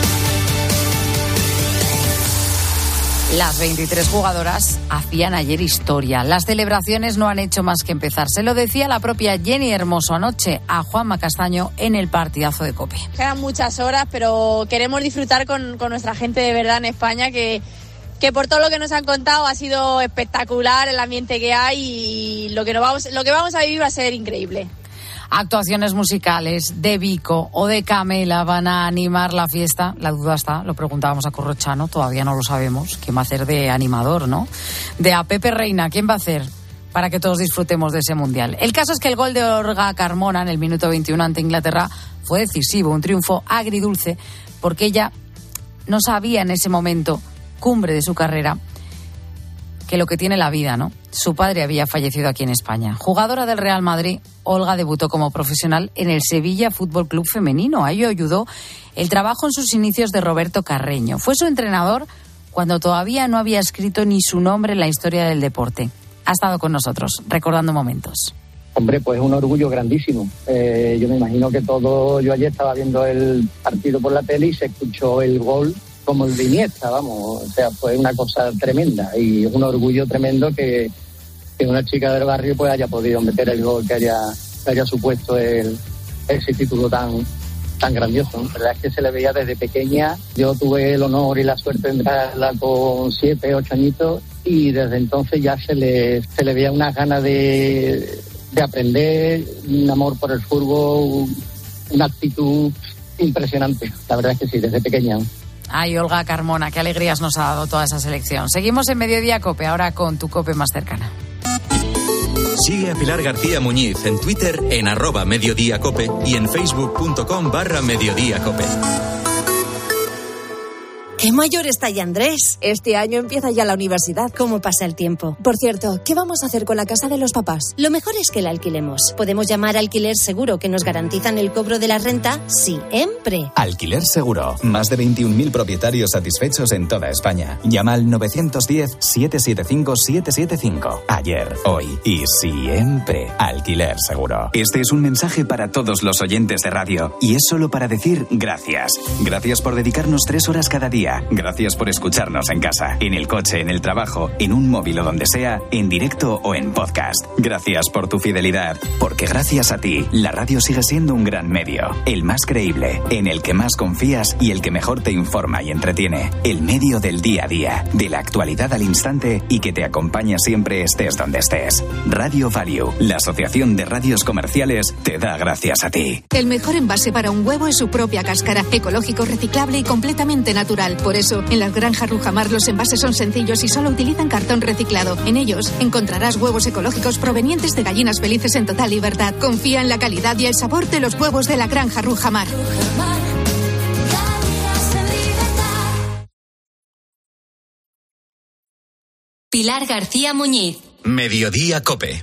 Las 23 jugadoras hacían ayer historia. Las celebraciones no han hecho más que empezar. Se lo decía la propia Jenny Hermoso anoche a Juanma Castaño en el partidazo de COPE. Quedan muchas horas, pero queremos disfrutar con nuestra gente de verdad en España, que por todo lo que nos han contado ha sido espectacular el ambiente que hay, y lo que vamos a vivir va a ser increíble. Actuaciones musicales de Vico o de Camela van a animar la fiesta. La duda está, lo preguntábamos a Corrochano, todavía no lo sabemos. ¿Quién va a hacer de animador, no? De a Pepe Reina, ¿quién va a hacer para que todos disfrutemos de ese mundial? El caso es que el gol de Olga Carmona en el minuto 21 ante Inglaterra fue decisivo, un triunfo agridulce, porque ella no sabía en ese momento, cumbre de su carrera, que lo que tiene la vida, ¿no? Su padre había fallecido aquí en España. Jugadora del Real Madrid, Olga debutó como profesional en el Sevilla Fútbol Club Femenino. A ello ayudó el trabajo en sus inicios de Roberto Carreño. Fue su entrenador cuando todavía no había escrito ni su nombre en la historia del deporte. Ha estado con nosotros, recordando momentos. Hombre, pues un orgullo grandísimo. Yo me imagino que yo ayer estaba viendo el partido por la tele y se escuchó el gol como el de Iniesta, vamos, o sea, fue una cosa tremenda y un orgullo tremendo que una chica del barrio pues haya podido meter el gol, que haya supuesto ese título tan grandioso, ¿no? La verdad es que se le veía desde pequeña. Yo tuve el honor y la suerte de entrarla con 7, 8 añitos y desde entonces ya se le veía unas ganas de aprender, un amor por el fútbol, una actitud impresionante. La verdad es que sí, desde pequeña. Ay, Olga Carmona, qué alegrías nos ha dado toda esa selección. Seguimos en Mediodía COPE, ahora con tu COPE más cercana. Sigue a Pilar García Muñiz en Twitter en @mediodíacope y en facebook.com/mediodíacope. ¡Qué mayor está ya Andrés! Este año empieza ya la universidad. ¿Cómo pasa el tiempo? Por cierto, ¿qué vamos a hacer con la casa de los papás? Lo mejor es que la alquilemos. Podemos llamar a Alquiler Seguro, que nos garantizan el cobro de la renta siempre. Alquiler Seguro. Más de 21.000 propietarios satisfechos en toda España. Llama al 910-775-775. Ayer, hoy y siempre. Alquiler Seguro. Este es un mensaje para todos los oyentes de radio y es solo para decir gracias. Gracias por dedicarnos 3 horas cada día. Gracias por escucharnos en casa, en el coche, en el trabajo, en un móvil o donde sea, en directo o en podcast. Gracias por tu fidelidad, porque gracias a ti, la radio sigue siendo un gran medio, el más creíble, en el que más confías y el que mejor te informa y entretiene. El medio del día a día, de la actualidad al instante y que te acompaña siempre estés donde estés. Radio Value, la Asociación de Radios Comerciales, te da gracias a ti. El mejor envase para un huevo es su propia cáscara, ecológico, reciclable y completamente natural. Por eso, en las granjas Rujamar los envases son sencillos y solo utilizan cartón reciclado. En ellos encontrarás huevos ecológicos provenientes de gallinas felices en total libertad. Confía en la calidad y el sabor de los huevos de la granja Rujamar. Pilar García Muñiz. Mediodía COPE.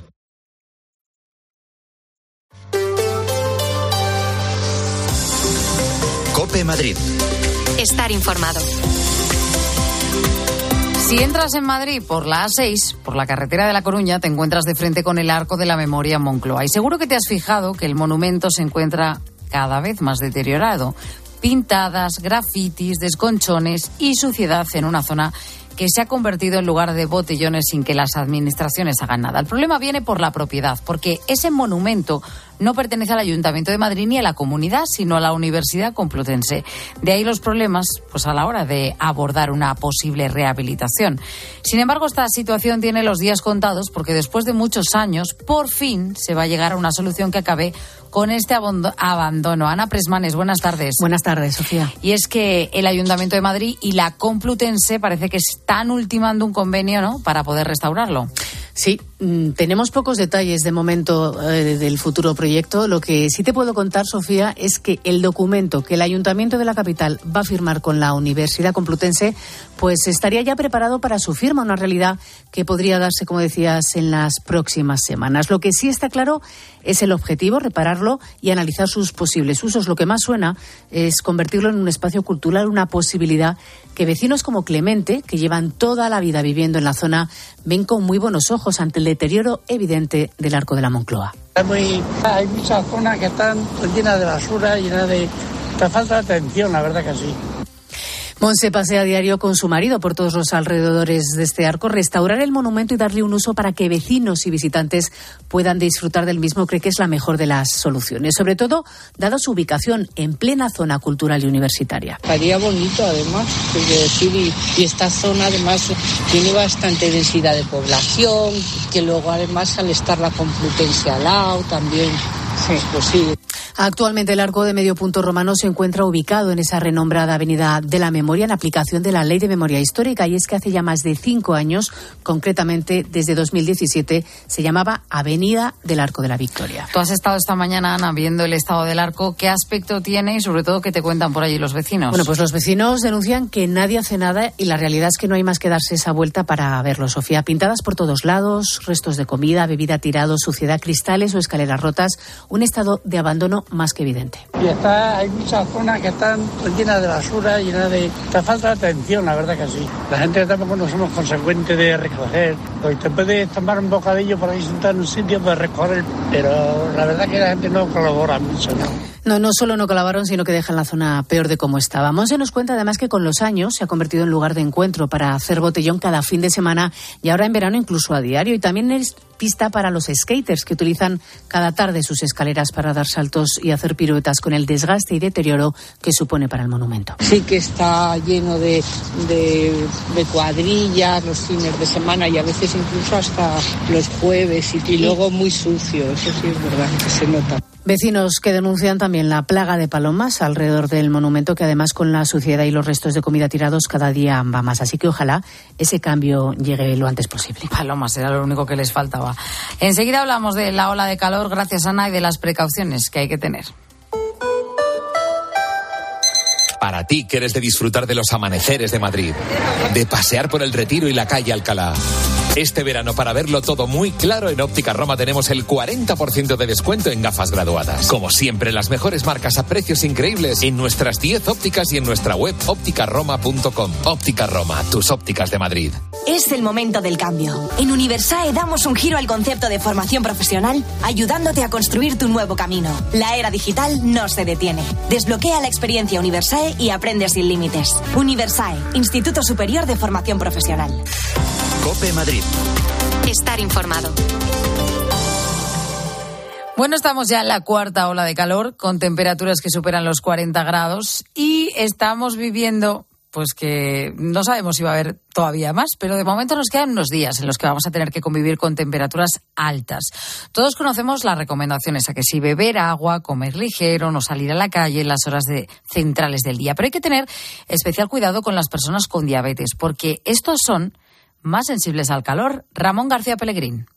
COPE Madrid. Estar informado. Si entras en Madrid por la A6, por la carretera de La Coruña, te encuentras de frente con el Arco de la Memoria en Moncloa. Y seguro que te has fijado que el monumento se encuentra cada vez más deteriorado. Pintadas, grafitis, desconchones y suciedad en una zona que se ha convertido en lugar de botellones sin que las administraciones hagan nada. El problema viene por la propiedad, porque ese monumento no pertenece al Ayuntamiento de Madrid ni a la comunidad, sino a la Universidad Complutense. De ahí los problemas pues a la hora de abordar una posible rehabilitación. Sin embargo, esta situación tiene los días contados porque después de muchos años, por fin se va a llegar a una solución que acabe con este abandono. Ana Presmanes, buenas tardes. Buenas tardes, Sofía. Y es que el Ayuntamiento de Madrid y la Complutense parece que están ultimando un convenio, ¿no?, para poder restaurarlo. Sí, tenemos pocos detalles de momento del futuro proyecto. Lo que sí te puedo contar, Sofía, es que el documento que el Ayuntamiento de la capital va a firmar con la Universidad Complutense pues estaría ya preparado para su firma, una realidad que podría darse, como decías, en las próximas semanas. Lo que sí está claro es el objetivo, repararlo y analizar sus posibles usos. Lo que más suena es convertirlo en un espacio cultural, una posibilidad que vecinos como Clemente, que llevan toda la vida viviendo en la zona, ven con muy buenos ojos ante el deterioro evidente del Arco de la Moncloa. Hay muchas zonas que están llenas de basura, llenas de falta de atención, la verdad que sí. Monse pasea a diario con su marido por todos los alrededores de este arco. Restaurar el monumento y darle un uso para que vecinos y visitantes puedan disfrutar del mismo cree que es la mejor de las soluciones, sobre todo dada su ubicación en plena zona cultural y universitaria. Estaría bonito, además, y esta zona además tiene bastante densidad de población, que luego además al estar la Complutense al lado también es posible. Actualmente el arco de medio punto romano se encuentra ubicado en esa renombrada Avenida de la Memoria en aplicación de la Ley de Memoria Histórica, y es que hace ya más de 5 años, concretamente desde 2017, se llamaba Avenida del Arco de la Victoria. Tú has estado esta mañana, Ana, viendo el estado del arco. ¿Qué aspecto tiene y sobre todo qué te cuentan por allí los vecinos? Bueno, pues los vecinos denuncian que nadie hace nada y la realidad es que no hay más que darse esa vuelta para verlo, Sofía. Pintadas por todos lados, restos de comida, bebida tirados, suciedad, cristales o escaleras rotas, un estado de abandono más que evidente. Y hay muchas zonas que están llenas de basura, llenas de falta de atención, la verdad que sí. La gente tampoco no somos consecuentes de recoger. Hoy te puedes tomar un bocadillo por ahí sentar en un sitio para recoger, pero la verdad que la gente no colabora mucho, ¿no? No solo no colaboraron, sino que dejan la zona peor de cómo estaba. Monse nos cuenta además que con los años se ha convertido en lugar de encuentro para hacer botellón cada fin de semana y ahora en verano incluso a diario. Y también es pista para los skaters que utilizan cada tarde sus escaleras para dar saltos y hacer piruetas con el desgaste y deterioro que supone para el monumento. Sí que está lleno de cuadrillas los fines de semana y a veces incluso hasta los jueves y luego muy sucio, eso sí es verdad que se nota. Vecinos que denuncian también la plaga de palomas alrededor del monumento, que además con la suciedad y los restos de comida tirados cada día va más. Así que ojalá ese cambio llegue lo antes posible. Palomas era lo único que les faltaba. Enseguida hablamos de la ola de calor, gracias Ana, y de las precauciones que hay que tener. Para ti, que eres de disfrutar de los amaneceres de Madrid, de pasear por el Retiro y la calle Alcalá. Este verano, para verlo todo muy claro, en Óptica Roma tenemos el 40% de descuento en gafas graduadas. Como siempre, las mejores marcas a precios increíbles en nuestras 10 ópticas y en nuestra web ópticaroma.com. Óptica Roma, tus ópticas de Madrid. Es el momento del cambio. En Universae damos un giro al concepto de formación profesional, ayudándote a construir tu nuevo camino. La era digital no se detiene. Desbloquea la experiencia Universae y aprende sin límites. Universae, Instituto Superior de Formación Profesional. COPE Madrid. Estar informado. Bueno, estamos ya en la cuarta ola de calor, con temperaturas que superan los 40 grados y estamos viviendo, pues que no sabemos si va a haber todavía más, pero de momento nos quedan unos días en los que vamos a tener que convivir con temperaturas altas. Todos conocemos las recomendaciones a que sí, beber agua, comer ligero, no salir a la calle en las horas centrales del día, pero hay que tener especial cuidado con las personas con diabetes, porque estos son más sensibles al calor. Ramón García Pellegrín.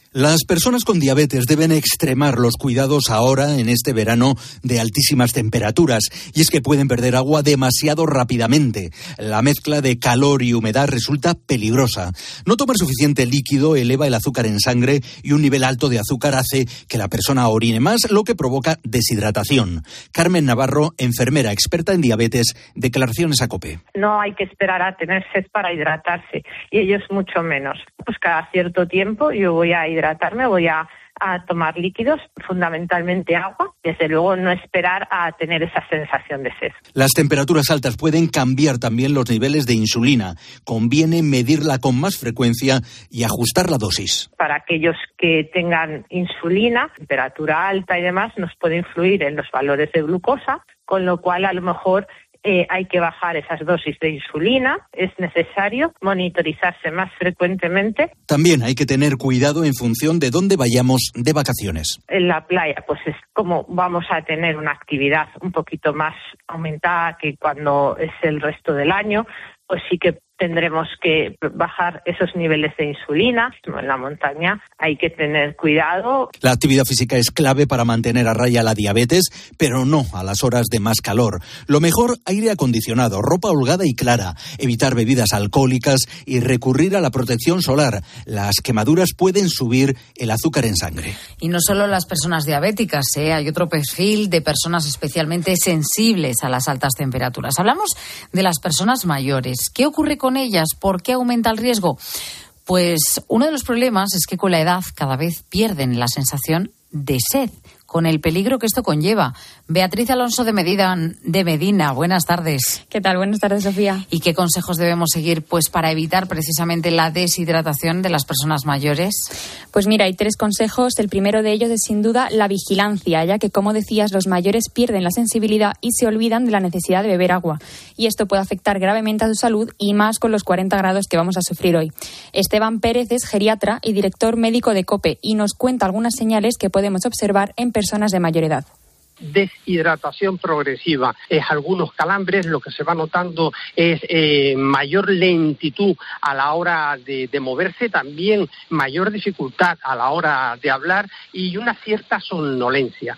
Las personas con diabetes deben extremar los cuidados ahora en este verano de altísimas temperaturas, y es que pueden perder agua demasiado rápidamente. La mezcla de calor y humedad resulta peligrosa. No tomar suficiente líquido eleva el azúcar en sangre y un nivel alto de azúcar hace que la persona orine más, lo que provoca deshidratación. Carmen Navarro, enfermera experta en diabetes, declaraciones a COPE. No hay que esperar a tener sed para hidratarse, y ellos mucho menos. Pues cada cierto tiempo yo voy a hidratarme, voy a tomar líquidos, fundamentalmente agua, desde luego no esperar a tener esa sensación de sed. Las temperaturas altas pueden cambiar también los niveles de insulina. Conviene medirla con más frecuencia y ajustar la dosis. Para aquellos que tengan insulina, temperatura alta y demás, nos puede influir en los valores de glucosa, con lo cual a lo mejor hay que bajar esas dosis de insulina, es necesario monitorizarse más frecuentemente. También hay que tener cuidado en función de dónde vayamos de vacaciones. En la playa, pues es como vamos a tener una actividad un poquito más aumentada que cuando es el resto del año, pues sí que tendremos que bajar esos niveles de insulina. En la montaña hay que tener cuidado. La actividad física es clave para mantener a raya la diabetes, pero no a las horas de más calor. Lo mejor, aire acondicionado, ropa holgada y clara, evitar bebidas alcohólicas y recurrir a la protección solar. Las quemaduras pueden subir el azúcar en sangre. Y no solo las personas diabéticas, hay otro perfil de personas especialmente sensibles a las altas temperaturas. Hablamos de las personas mayores. ¿Qué ocurre con ellas? ¿Por qué aumenta el riesgo? Pues uno de los problemas es que con la edad cada vez pierden la sensación de sed, con el peligro que esto conlleva. Beatriz Alonso de Medina, buenas tardes. ¿Qué tal? Buenas tardes, Sofía. ¿Y qué consejos debemos seguir para evitar precisamente la deshidratación de las personas mayores? Pues mira, hay 3 consejos. El primero de ellos es sin duda la vigilancia, ya que, como decías, los mayores pierden la sensibilidad y se olvidan de la necesidad de beber agua. Y esto puede afectar gravemente a su salud, y más con los 40 grados que vamos a sufrir hoy. Esteban Pérez es geriatra y director médico de COPE y nos cuenta algunas señales que podemos observar en personas de mayor edad. Deshidratación progresiva, es algunos calambres, lo que se va notando es mayor lentitud a la hora de moverse, también mayor dificultad a la hora de hablar y una cierta somnolencia.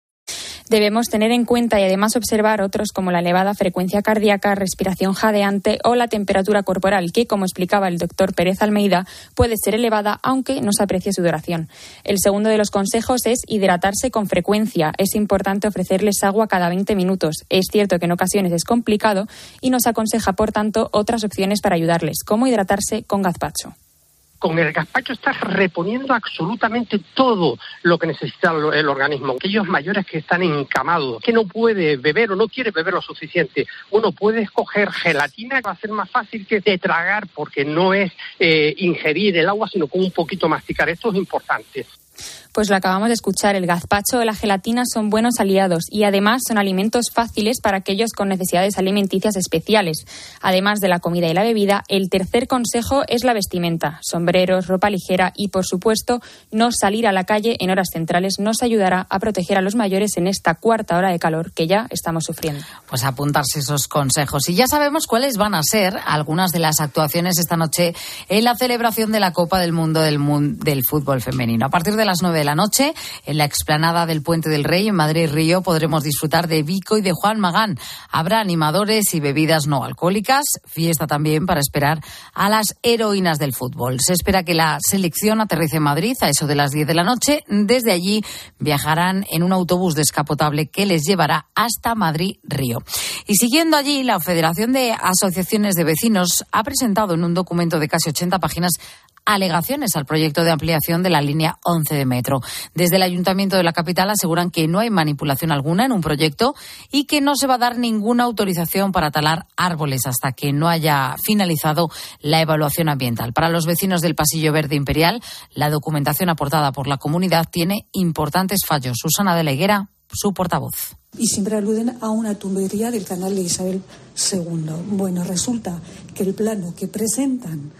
Debemos tener en cuenta y además observar otros como la elevada frecuencia cardíaca, respiración jadeante o la temperatura corporal, que, como explicaba el doctor Pérez Almeida, puede ser elevada aunque no se aprecie sudoración. El segundo de los consejos es hidratarse con frecuencia. Es importante ofrecerles agua cada 20 minutos. Es cierto que en ocasiones es complicado y nos aconseja, por tanto, otras opciones para ayudarles, como hidratarse con gazpacho. Con el gazpacho estás reponiendo absolutamente todo lo que necesita el organismo. Aquellos mayores que están encamados, que no puede beber o no quiere beber lo suficiente, uno puede escoger gelatina, que va a ser más fácil que de tragar, porque no es ingerir el agua, sino con un poquito masticar. Esto es importante. Pues lo acabamos de escuchar, el gazpacho o la gelatina son buenos aliados y además son alimentos fáciles para aquellos con necesidades alimenticias especiales. Además de la comida y la bebida, el tercer consejo es la vestimenta. Sombreros, ropa ligera y, por supuesto, no salir a la calle en horas centrales nos ayudará a proteger a los mayores en esta cuarta hora de calor que ya estamos sufriendo. Pues apuntarse esos consejos. Y ya sabemos cuáles van a ser algunas de las actuaciones esta noche en la celebración de la Copa del Mundo del fútbol femenino. A partir de las 9 de la noche, en la explanada del Puente del Rey, en Madrid-Río, podremos disfrutar de Vico y de Juan Magán. Habrá animadores y bebidas no alcohólicas, fiesta también para esperar a las heroínas del fútbol. Se espera que la selección aterrice en Madrid a eso de las 10 de la noche. Desde allí viajarán en un autobús descapotable que les llevará hasta Madrid-Río. Y siguiendo allí, la Federación de Asociaciones de Vecinos ha presentado en un documento de casi 80 páginas alegaciones al proyecto de ampliación de la línea 11 de metro. Desde el Ayuntamiento de la capital aseguran que no hay manipulación alguna en un proyecto y que no se va a dar ninguna autorización para talar árboles hasta que no haya finalizado la evaluación ambiental. Para los vecinos del Pasillo Verde Imperial, la documentación aportada por la comunidad tiene importantes fallos. Susana de la Higuera, su portavoz. Y siempre aluden a una tubería del canal de Isabel II. Bueno, resulta que el plano que presentan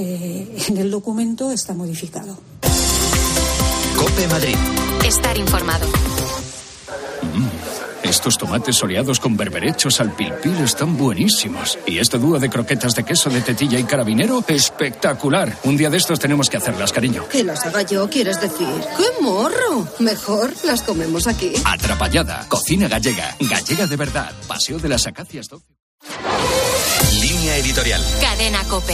en el documento está modificado. COPE Madrid. Estar informado. Estos tomates soleados con berberechos al pil-pil están buenísimos. Y este dúo de croquetas de queso de tetilla y carabinero, espectacular. Un día de estos tenemos que hacerlas, cariño. ¿Que las haga yo, quieres decir? ¡Qué morro! Mejor las comemos aquí. Atrapallada, cocina gallega. Gallega de verdad. Paseo de las Acacias 12. Línea editorial. Cadena COPE.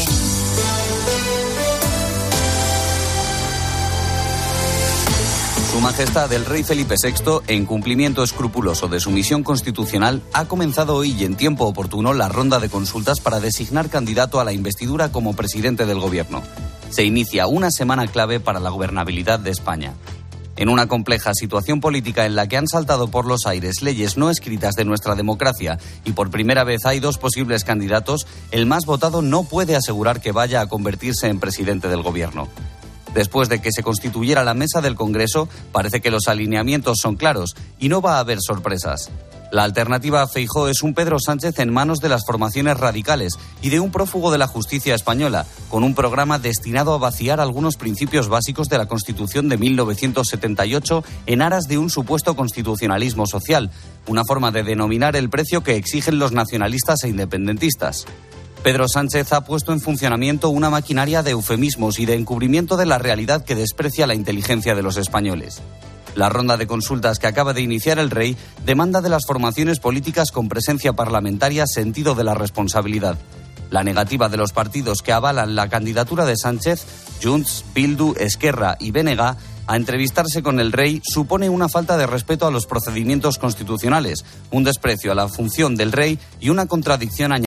Su Majestad el Rey Felipe VI, en cumplimiento escrupuloso de su misión constitucional, ha comenzado hoy y en tiempo oportuno la ronda de consultas para designar candidato a la investidura como presidente del Gobierno. Se inicia una semana clave para la gobernabilidad de España. En una compleja situación política en la que han saltado por los aires leyes no escritas de nuestra democracia y por primera vez hay dos posibles candidatos, el más votado no puede asegurar que vaya a convertirse en presidente del Gobierno. Después de que se constituyera la mesa del Congreso, parece que los alineamientos son claros y no va a haber sorpresas. La alternativa a Feijóo es un Pedro Sánchez en manos de las formaciones radicales y de un prófugo de la justicia española, con un programa destinado a vaciar algunos principios básicos de la Constitución de 1978 en aras de un supuesto constitucionalismo social, una forma de denominar el precio que exigen los nacionalistas e independentistas. Pedro Sánchez ha puesto en funcionamiento una maquinaria de eufemismos y de encubrimiento de la realidad que desprecia la inteligencia de los españoles. La ronda de consultas que acaba de iniciar el Rey demanda de las formaciones políticas con presencia parlamentaria sentido de la responsabilidad. La negativa de los partidos que avalan la candidatura de Sánchez, Junts, Bildu, Esquerra y BNG, a entrevistarse con el Rey supone una falta de respeto a los procedimientos constitucionales, un desprecio a la función del Rey y una contradicción añadida